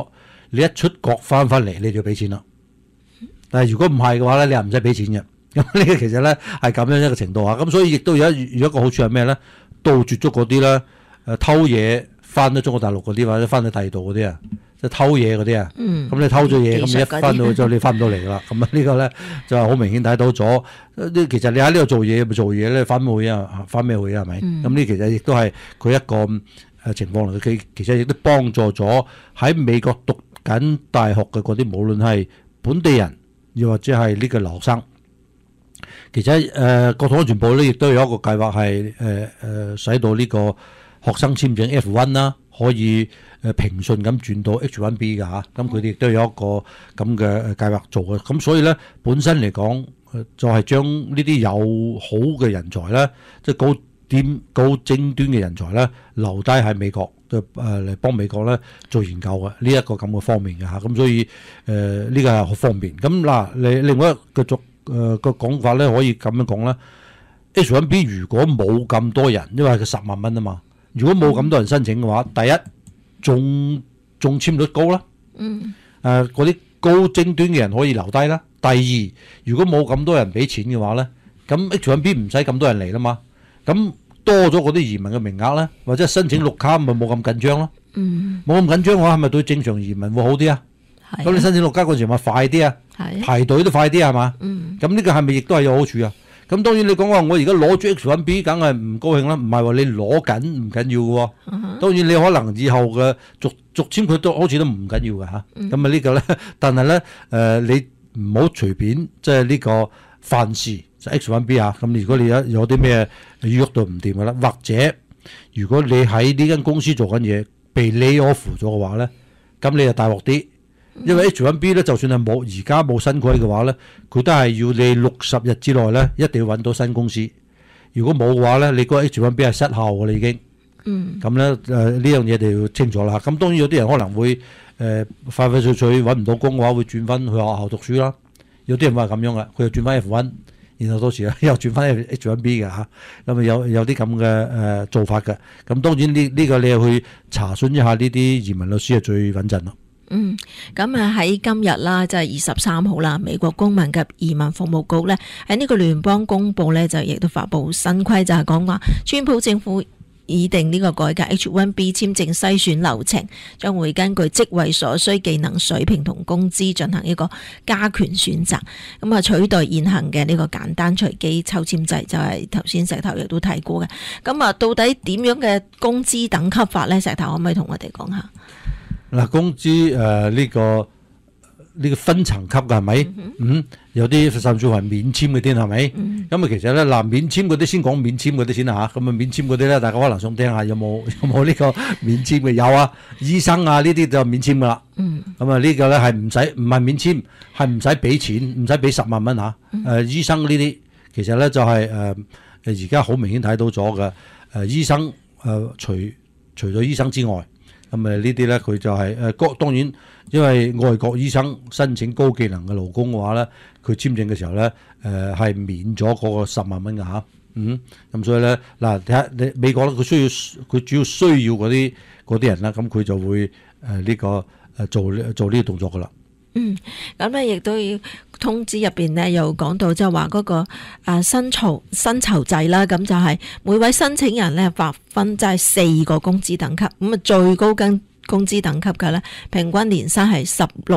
你一出國翻嚟你就要俾錢啦。但係如果唔係嘅話咧，你又唔使俾錢嘅。咁呢個其實咧係咁樣一個程度啊。咁所以亦都有一個好處係咩咧？杜絕咗嗰啲咧偷嘢翻到中國大陸嗰啲或者翻到第二度嗰啲啊，即係偷嘢嗰啲啊。咁你偷咗嘢，咁你一翻到之後你翻唔到嚟噶啦。咁啊呢個咧就係好明顯睇到咗。其實你喺呢度做嘢咪做嘢咧，翻咩會啊？翻咩會啊？係咪？咁呢其實亦都係佢一個情況嚟嘅。佢其實亦都幫助咗喺美國讀緊大學嘅嗰啲，無論係本地人又或者係呢個留學生。其實國土安全部咧亦都有一個計劃係使到呢個學生簽證 F1 啦，可以平順咁轉到 H1B 嘅嚇。咁佢哋亦都有一個咁嘅計劃做嘅。咁所以咧本身嚟講，就係將呢啲有好嘅人才咧，即係高精端嘅人才咧，留低喺美國，嚟幫美國咧做研究嘅呢一個咁嘅方面嘅嚇。咁所以呢個係好方便。咁嗱，你另外一個個講法咧，可以咁樣講啦。H1B 如果冇咁多人，因為佢10萬蚊啊嘛，如果冇咁多人申請嘅話，第一中簽率高啦，嗰啲高精端嘅人可以留低啦。第二，如果冇咁多人俾錢嘅話咧，咁 H1B 唔使咁多人嚟啦嘛，咁多咗嗰啲移民嘅名額咧，或者申請綠卡咪冇咁緊張咯。冇咁緊張嘅話，係咪對正常移民會好啲啊？咁你申請綠卡嗰時咪快啲啊？排隊都快啲係嘛？咁呢個係咪亦都係有好處啊？咁當然你講話我而家攞住 H1B 梗係唔高興啦，唔係話你攞緊唔緊要嘅喎。當然你可能以後嘅續簽佢都好似都唔緊要嘅嚇。咁啊呢個咧，但係咧你唔好隨便即係呢個犯事就 H1B 啊。咁如果你有啲咩喐到唔掂嘅啦，或者如果你喺呢間公司做緊嘢被 lay off 咗嘅話咧，咁你就大鑊啲。因為 H1B 咧，就算係而家冇新規嘅話咧，佢都係要你60日之內咧，一定要揾到新公司。如果冇嘅話咧，你嗰個 H1B 係失效嘅啦已經。咁咧呢樣嘢就要清楚啦。咁當然有啲人可能會快快脆脆揾唔到工嘅話，會轉翻去學校讀書啦。有啲人話咁樣嘅，佢又轉翻 F1，然後到時又轉翻 H1B 嘅嚇。咁啊有啲咁嘅做法嘅。咁當然呢個你又去查詢一下呢啲移民律師係最穩陣咯。 咁啊喺今日啦，就係23號啦，美國公民及移民服務局咧喺呢個聯邦公佈咧，就亦都發布新規，就係講話川普政府擬定呢個改革 H1B 簽證篩選流程，將會根據職位所需技能水平同工資進行一個加權選擇，咁啊取代現行嘅呢個簡單隨機抽籤制，就係頭先石頭亦都提過嘅。咁啊，到底點樣嘅工資等級法咧？石頭可唔可以同我哋講下？ 嗱，工資呢個分層級嘅係咪？有啲甚至係免簽嗰啲係咪？咁啊其實咧嗱，免簽嗰啲先講免簽嗰啲先啦嚇。咁啊免簽嗰啲咧，大家可能想聽下有冇呢個免簽嘅？有啊，醫生啊呢啲就免簽噶啦。咁啊呢個咧係唔係免簽，係唔使俾錢，唔使俾10萬蚊嚇。醫生呢啲其實咧就係而家好明顯睇到咗嘅。醫生除咗醫生之外。咁呢啲咧，佢就係當然，因為外國醫生申請高技能嘅勞工嘅話咧，佢簽證嘅時候咧，係免咗嗰個10萬蚊嘅嚇。咁所以咧嗱，睇下你美國咧，佢主要需要嗰啲人啦，咁佢就會呢個做呢個動作噶啦。 咁咧亦都要通知入邊咧，又講到就係話嗰個薪酬制啦，咁就係每位申請人咧劃分即係4個工資等級，咁啊最高工資等級嘅咧，平均年薪係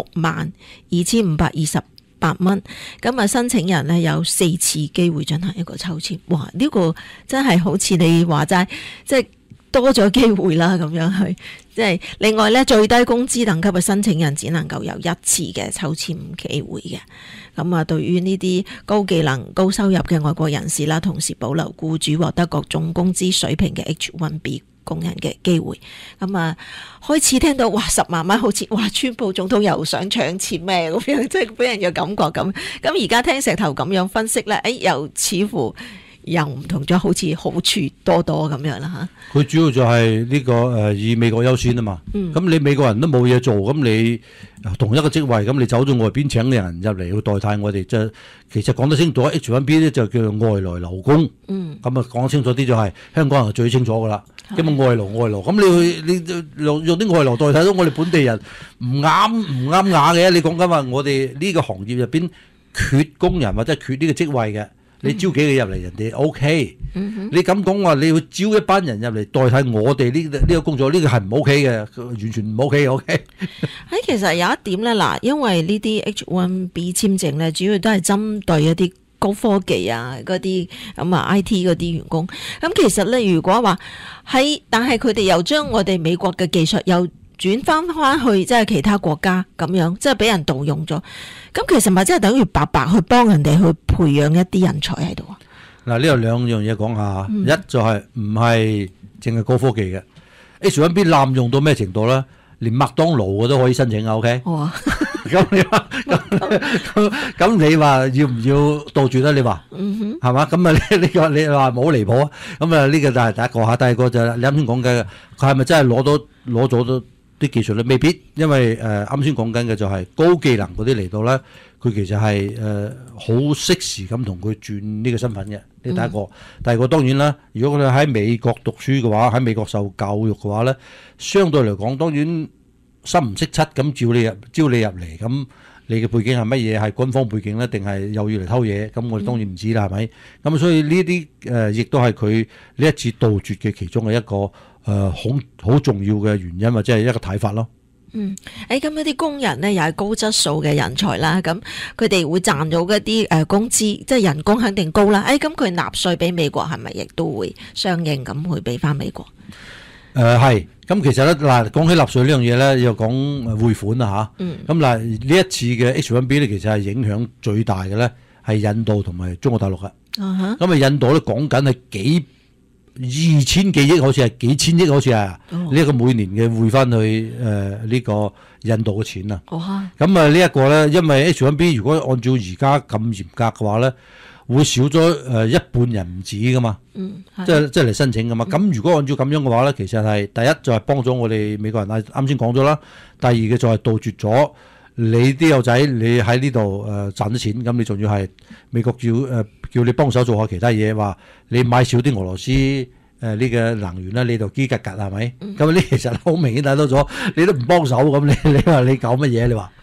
162528蚊，咁啊申請人咧有4次機會進行一個抽籤，哇！呢個真係好似你話齋，即係多咗機會啦咁樣去。即係另外咧，最低工資等級嘅申請人只能夠有1次嘅抽籤機會嘅。咁啊，對於呢啲高技能、高收入嘅外國人士啦，同時保留僱主獲得各種工資水平嘅 H1B 工人嘅機會。咁啊，開始聽到哇10萬蚊，好似哇川普總統又想搶錢咩咁樣，即係俾人嘅感覺咁。咁而家聽石頭咁樣分析咧，又似乎又唔同咗，好似好處多多咁樣啦嚇。 佢主要就係呢個以美國優先啊嘛。咁你美國人都冇嘢做，咁你同一個職位，咁你走咗外邊請嘅人入嚟去代替我哋，即係其實講得清楚 H1B 咧就叫做外來勞工。咁啊講清楚啲就係香港人係最清楚噶啦。咁啊外勞，咁你用啲外勞代替咗我哋本地人，唔啱雅嘅。你講緊話我哋呢個行業入邊缺工人或者缺呢個職位嘅。你招幾個入嚟，人哋 OK。你咁講話，你要招一班人入嚟代替我哋呢個工作，呢個係唔 OK 嘅，完全唔 OK。 其實有一點咧，嗱，因為呢啲 H1B 簽證咧，主要都係針對一啲高科技啊嗰啲咁啊 IT 嗰啲員工。咁其實咧，如果話但係佢哋又將我哋美國嘅技術又轉翻去即係其他國家咁樣，即係俾人盜用咗。咁其實咪即係等於白白去幫人哋去培養一啲人才喺度啊？ 嗱，呢度兩樣嘢講下，一就係唔係淨係高科技嘅 H1B 濫用到咩程度咧？連麥當勞我都可以申請啊 ，OK？ 哇！ 咁你話要唔要杜絕咧？你話係嘛？咁啊呢個你話冇離譜啊？咁啊呢個就係第一個嚇，第二個就係你啱先講嘅，佢係咪真係攞咗啲技術咧？未必，因為啱先講緊嘅就係高技能嗰啲嚟到咧，佢其實係好適時咁同佢轉呢個身份嘅。呢第一個，第二個當然啦，如果佢喺美國讀書嘅話，喺美國受教育嘅話咧，相對嚟講當然三唔識七咁招你入嚟，咁你嘅背景係乜嘢？係軍方背景咧，定係又要嚟偷嘢？咁我哋當然唔知啦，係咪？咁所以呢啲亦都係佢呢一次杜絕嘅其中嘅一個好重要嘅原因，或者係一個睇法咯。 咁一啲工人呢，又係高質素嘅人才啦，咁佢哋會賺到一啲工資，即係人工肯定高啦。咁佢納稅俾美國係咪亦都會相應咁去俾翻美國？ 係，咁其實咧嗱，講起納稅呢樣嘢咧，又講匯款啦嚇。咁嗱呢一次嘅 H1B 咧，其實係影響最大嘅咧，係印度同埋中國大陸嘅。咁啊印度咧講緊係2000幾億，好似係幾千億，好似係呢一個每年嘅匯翻去呢個印度嘅錢啊。咁啊呢一個咧，因為 H1B 如果按照而家咁嚴格嘅話咧，會少咗一半人唔止噶嘛。即係嚟申請噶嘛。咁如果按照咁樣嘅話咧，其實係第一就係幫咗我哋美國人啱先講咗啦。第二嘅就係杜絕咗你啲友仔你喺呢度賺咗錢，咁你仲要係美國叫你幫手做下其他嘢，話你買少啲俄羅斯呢個能源咧，你就基格格係咪？咁呢其實好明顯睇到咗，你都唔幫手，咁你話你搞乜嘢？你話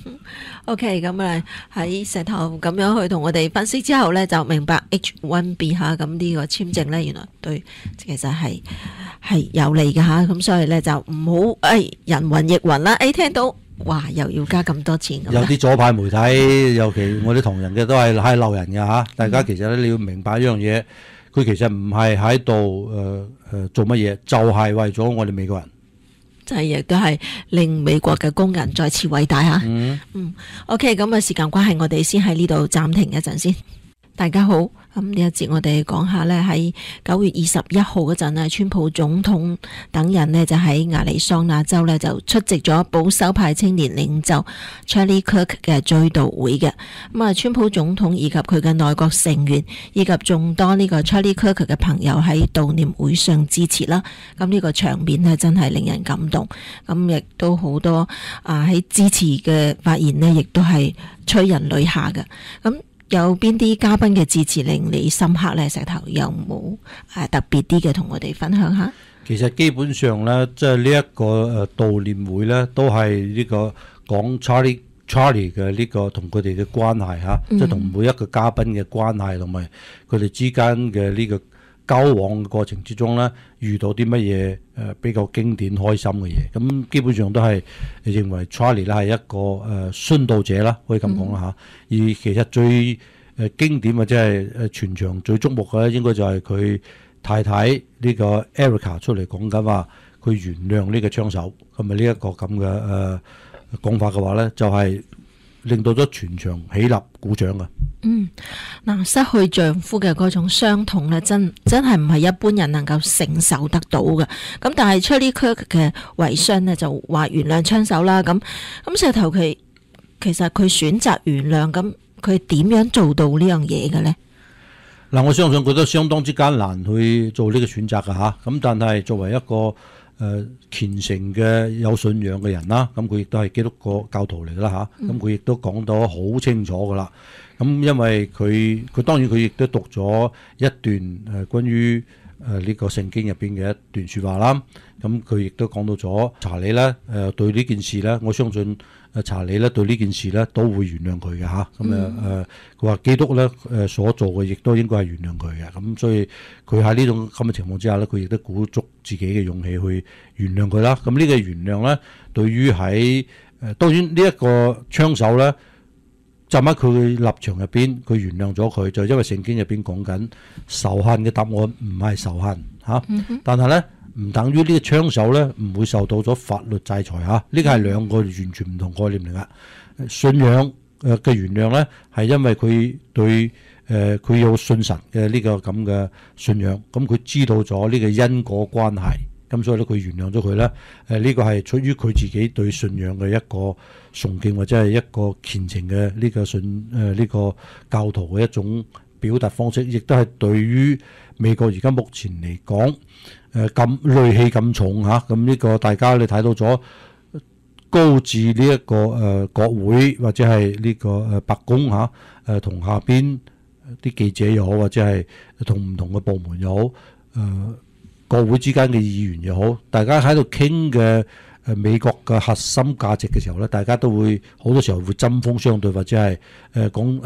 ？OK， 咁啊喺石頭咁樣去同我哋分析之後咧，就明白 H1B 嚇咁呢個簽證咧，原來對其實係有利嘅嚇，咁所以咧就唔好人云亦云啦。聽到哇又要加咁多錢， 有啲左派媒體，尤其我啲同仁嘅都係鬧人嘅嚇。大家其實咧你要明白一樣嘢，佢其實唔係喺度做乜嘢，就係為咗我哋美國人。 就係亦都係令美國嘅工人再次偉大嚇。OK， 咁啊時間關係，我哋先喺呢度暫停一陣先。大家好，咁呢一節我哋講下呢，喺9月21號嗰陣啊，川普總統等人呢就喺亞利桑那州呢就出席咗保守派青年領袖 Charlie Kirk 嘅追悼會嘅。咁啊，川普總統以及佢嘅內閣成員以及眾多呢個 Charlie Kirk 嘅朋友喺悼念會上支持啦。咁呢個場面呢真係令人感動。咁亦都好多喺支持嘅發言呢，亦都係催人淚下嘅。咁有邊啲嘉賓嘅致辭令你深刻呢？石頭有冇特別啲嘅同我哋分享下？ 其實基本上呢，即係呢一個悼念會呢，都係呢個講 Charlie 嘅呢個同佢哋嘅關係嚇，即係同每一個嘉賓嘅關係，同埋佢哋之間嘅呢個交往嘅過程之中呢，遇到啲乜嘢比較經典開心嘅嘢，咁基本上都係認為 Charlie 咧係一個殉道者啦，可以咁講啦嚇。而其實最經典或者係全場最矚目嘅咧，應該就係佢太太呢個 Erica 出嚟講緊話，佢原諒呢個槍手，咁啊呢一個咁嘅講法嘅話咧，就係令到咗全場起立鼓掌嘅。 失去丈夫嘅嗰種傷痛咧，真係唔係一般人能夠承受得到嘅。咁但係 Charlie Kirk 嘅遺孀呢，就話原諒槍手啦。咁石頭其實佢選擇原諒，咁佢點樣做到呢樣嘢嘅呢？ 嗱，我相信佢都相當之艱難去做呢個選擇㗎嚇。咁但係作為一個虔誠嘅有信仰嘅人啦，咁佢亦都係基督教教徒嚟㗎啦嚇。咁佢亦都講得好清楚㗎啦。咁因為佢當然佢亦都讀咗一段關於呢個聖經入邊嘅一段説話啦。咁佢亦都講到咗查理咧對呢件事咧，我相信查理咧對呢件事咧都會原諒佢嘅嚇。咁佢話基督咧所做嘅亦都應該係原諒佢嘅。咁所以佢喺呢種咁嘅情況之下咧，佢亦都鼓足自己嘅勇氣去原諒佢啦。咁呢個原諒咧，對於喺當然呢一個槍手咧，站喺佢嘅立場入邊，佢原諒咗佢，就因為聖經入邊講緊仇恨嘅答案唔係仇恨嚇，但係咧唔等於呢個槍手咧唔會受到咗法律制裁嚇，呢個係兩個完全唔同概念嚟噶。信仰嘅原諒咧係因為佢對佢有信神嘅呢個咁嘅信仰，咁佢知道咗呢個因果關係。咁所以咧，佢原諒咗佢咧。呢個係出於佢自己對信仰嘅一個崇敬，或者係一個虔誠嘅呢個呢個教徒嘅一種表達方式，亦都係對於美國而家目前嚟講，咁戾氣咁重嚇。咁呢個大家你睇到咗高至呢一個國會或者係呢個白宮嚇，同下邊啲記者又好，或者係同唔同嘅部門又好，國會之間嘅議員又好，大家喺度傾嘅美國嘅核心價值嘅時候咧，大家都會好多時候會針鋒相對，或者係講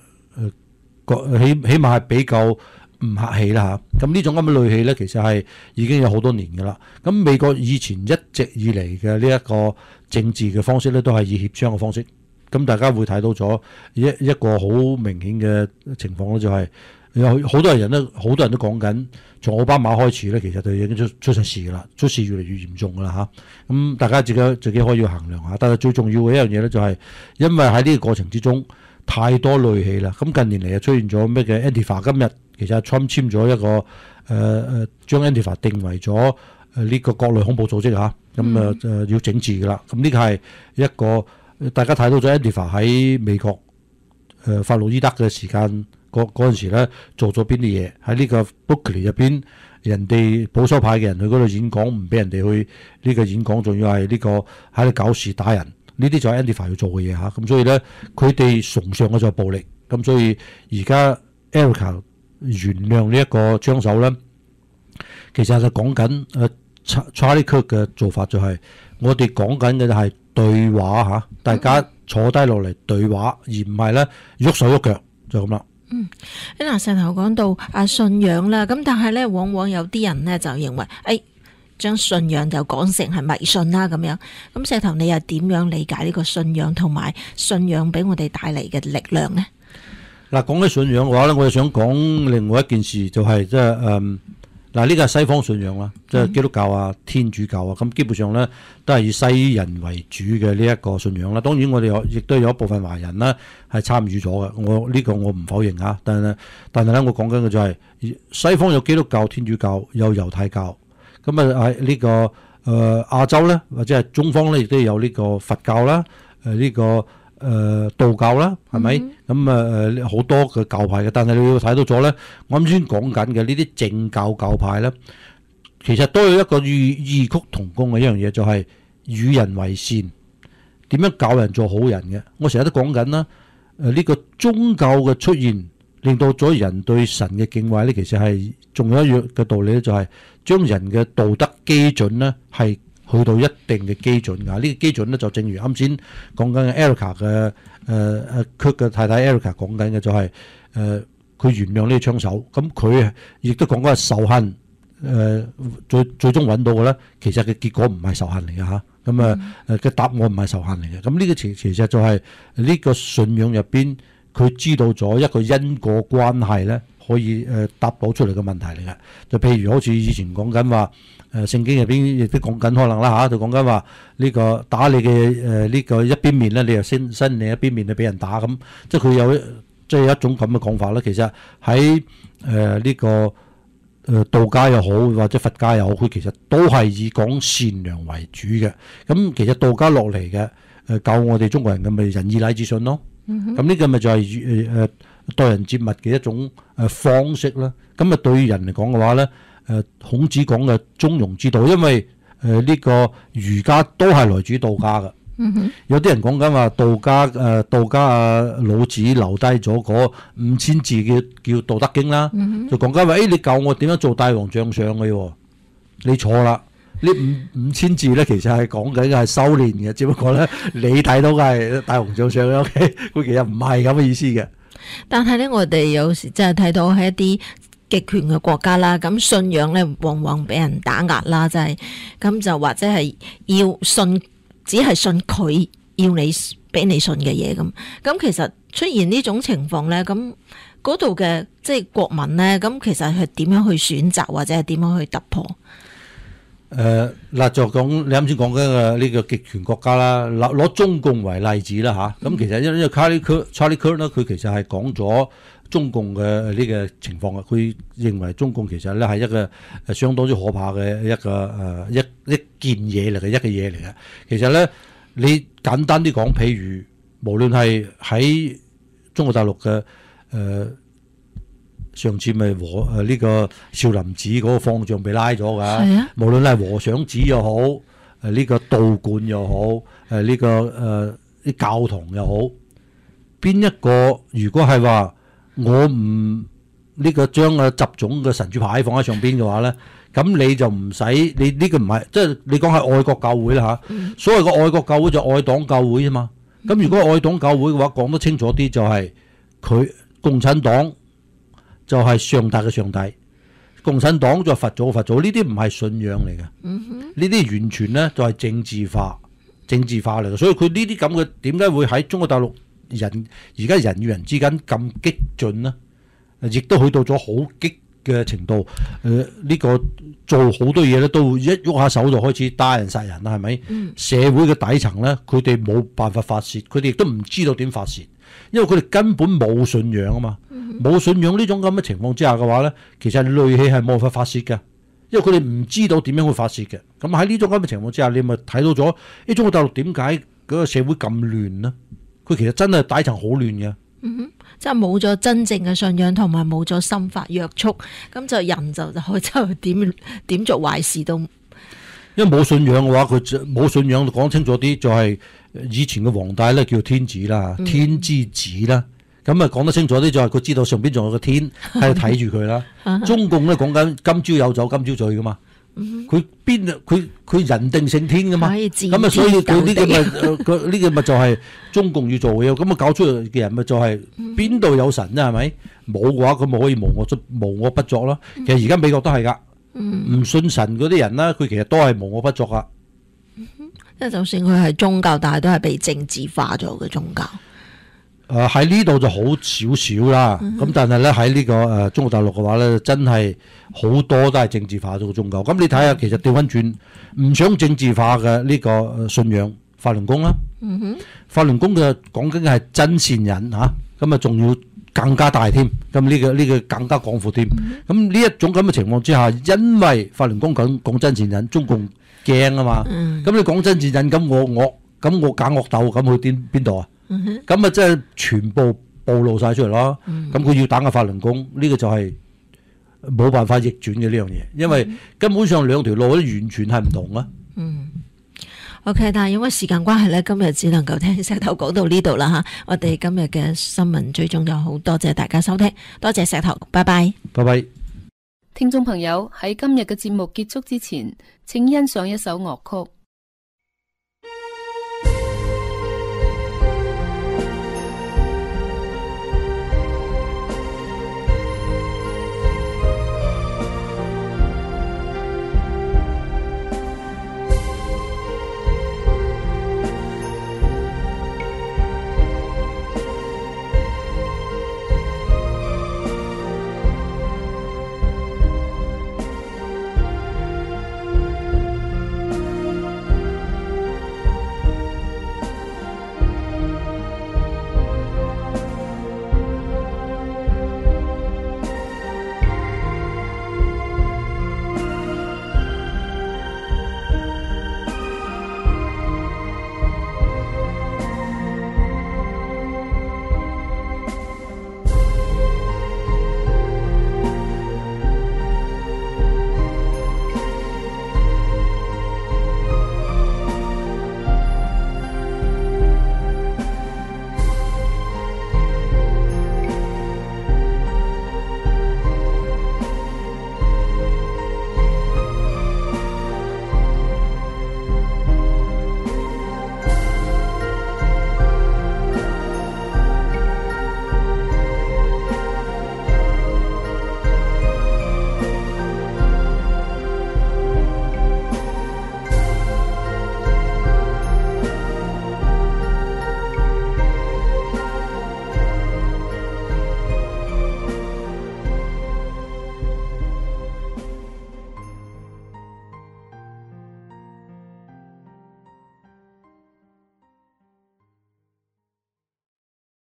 起碼係比較唔客氣啦嚇。咁呢種咁嘅戾氣咧，其實係已經有好多年㗎啦。咁美國以前一直以嚟嘅呢一個政治嘅方式咧，都係以協商嘅方式。咁大家會睇到咗一個好明顯嘅情況咧，就係有好多人都講緊，從奧巴馬開始咧，其實就已經出晒事㗎啦，出事越嚟越嚴重㗎啦嚇。咁大家自己可以衡量下，但係最重要嘅一樣嘢咧，就係因為喺呢個過程之中太多戾氣啦。咁近年嚟又出現咗咩嘅 Antifa， 今日其實 Trump 簽咗一個將 Antifa 定為咗呢個國內恐怖組織嚇，咁要整治㗎啦。咁呢個係一個大家睇到咗 Antifa 喺美國法路伊德嘅時間。嗰陣時咧做咗邊啲嘢喺呢個 Berkeley 入邊，人哋保守派嘅人去嗰度演講，唔俾人哋去呢個演講，仲要係呢個喺度搞事打人，呢啲就係 Antifa 要做嘅嘢嚇。咁所以咧，佢哋崇尚嘅就係暴力。咁所以而家 Erica 原諒呢一個槍手咧，其實就講緊Charlie Kirk 嘅做法就係我哋講緊嘅就係對話嚇，大家坐低落嚟對話，而唔係咧喐手喐腳就咁啦。 嗱，石頭講到信仰啦，咁但係咧，往往有啲人咧就認為，將信仰就講成係迷信啦咁樣。咁石頭，你又點樣理解呢個信仰同埋信仰俾我哋帶嚟嘅力量呢？ 嗱，講起信仰嘅話咧，我就想講另外一件事，就係即係嗱，呢個係西方信仰啦，即係基督教啊、天主教啊，咁基本上咧都係以西人為主嘅呢一個信仰啦。當然我哋亦都有一部分華人啦係參與咗嘅，我唔否認嚇。但係咧，我講緊嘅就係西方有基督教、天主教，有猶太教。咁喺呢個亞洲咧，或者係中方咧，亦都有呢個佛教啦，呢個道教啦，係咪？咁好多嘅教派嘅，但係你要睇到咗咧，我啱先講緊嘅呢啲正教教派咧，其實都有一個異曲同工嘅一樣嘢，就係與人為善，點樣教人做好人嘅。我成日都講緊啦，呢個宗教嘅出現，令到咗人對神嘅敬畏咧，其實係仲有一樣嘅道理咧，就係將人嘅道德基準咧係去到一定嘅基準㗎，呢個基準咧就正如啱先講緊嘅 Erica 嘅佢嘅太太 Erica 講緊嘅就係佢原諒呢個槍手，咁佢亦都講緊係仇恨最終揾到嘅咧，其實嘅結果唔係仇恨嚟嘅嚇，咁嘅答案唔係仇恨嚟嘅，咁呢個其實就係呢個信仰入邊佢知道咗一個因果關係咧，可以答到出嚟嘅問題嚟嘅，就譬如好似以前講緊話。聖經入邊亦都講緊可能啦嚇，就講緊話呢個打你嘅呢個一邊面咧，你又伸另一邊面去俾人打咁，即係佢有即係一種咁嘅講法啦。其實喺呢個道家又好或者佛家又好，佢其實都係以講善良為主嘅。咁其實道家落嚟嘅教我哋中國人嘅咪仁義禮智信咯。咁呢個咪就係待人接物嘅一種方式啦。咁啊對人嚟講嘅話咧，孔子講嘅中庸之道，因為呢個儒家都係來自道家嘅。有啲人講緊話道家老子留低咗嗰5000字叫道德經啦，就講緊話你教我點樣做大王將相嘅喎，你錯啦。呢5000字咧，其實係講緊係修練嘅，只不過咧你睇到嘅係大王將相 OK， 佢其實唔係咁嘅意思嘅。 但係咧，我哋有時真係睇到係一啲極權嘅國家啦，咁信仰咧往往俾人打壓啦，就係咁就或者係要信，只係信佢要你俾你信嘅嘢咁。咁其實出現呢種情況咧，咁嗰度嘅即係國民咧，咁其實係點樣去選擇或者係點樣去突破？ 嗱就講你啱先講緊嘅呢個極權國家啦，攞中共為例子啦嚇。咁其實因為 Charlie Kirk 咧，佢其實係講咗中共嘅呢個情況嘅。佢認為中共其實咧係一個相當之可怕嘅一個一件嘢嚟嘅，一個嘢嚟嘅。其實咧，你簡單啲講，譬如無論係喺中國大陸嘅上次咪呢個少林寺嗰個方丈被拉咗㗎，無論係和尚寺又好，呢個道觀又好，呢個啲教堂又好，邊一個如果係話我唔呢個將習總嘅神主牌放喺上邊嘅話咧，咁你就唔使你呢個唔係即係你講係愛國教會啦嚇。所謂嘅愛國教會就愛黨教會啊嘛。咁如果愛黨教會嘅話，講得清楚啲就係佢共產黨就係上帝嘅上帝，共產黨就係佛祖嘅佛祖，呢啲唔係信仰嚟嘅，呢啲完全咧就係政治化嚟嘅。所以佢呢啲咁嘅點解會喺中國大陸人而家人與人之間咁激進呢？亦都去到咗好激嘅程度。呢個做好多嘢咧，都一喐下手就開始打人殺人啦，係咪？社會嘅底層咧，佢哋冇辦法發泄，佢哋亦都唔知道點發泄，因為佢哋根本冇信仰啊嘛。冇信仰呢種咁嘅情況之下嘅話咧，其實戾氣係冇辦法發泄嘅，因為佢哋唔知道點樣去發泄嘅。咁喺呢種咁嘅情況之下，你咪睇到咗中國大陸點解嗰個社會咁亂呢？佢其實真係底層好亂嘅。 即係冇咗真正嘅信仰，同埋冇咗心法約束，咁就人就點做壞事都。 因為冇信仰嘅話，佢冇信仰講清楚啲，就係以前嘅皇帝咧叫天子啦，天之子啦。咁啊講得清楚啲就係佢知道上邊仲有個天喺度睇住佢啦。中共咧講緊今朝有酒今朝醉噶嘛，佢人定勝天噶嘛，咁啊所以佢呢個咪就係中共要做嘅嘢。咁啊搞出嚟嘅人咪就係邊度有神啫，係咪？冇嘅話咁咪可以無我不作咯。其實而家美國都係噶，唔信神嗰啲人啦，佢其實都係無我不作噶。 即係就算佢係宗教，但係都係被政治化咗嘅宗教。 喺呢度就好少少啦，咁但係咧喺呢個中國大陸嘅話咧，真係好多都係政治化咗個宗教。咁你睇下，其實調翻轉唔想政治化嘅呢個信仰法輪功啦，法輪功嘅講緊係真善人嚇，咁啊仲要更加大添，咁呢個更加廣闊添。咁呢一種咁嘅情況之下，因為法輪功講真善人，中共驚啊嘛，咁你講真善人，咁我假惡鬥，咁去邊度啊？咁啊，真係全部暴露晒出嚟咯。咁佢要打個法輪功，呢個就係冇辦法逆轉嘅呢樣嘢，因為根本上兩條路都完全係唔同啊。 OK， 但係因為時間關係呢，今日只能夠聽石頭講到呢度啦吓。我哋今日嘅新聞追蹤就好多謝大家收聽，多謝石頭，拜拜， 拜拜。 聽眾朋友，喺今日嘅節目結束之前，請欣賞一首樂曲。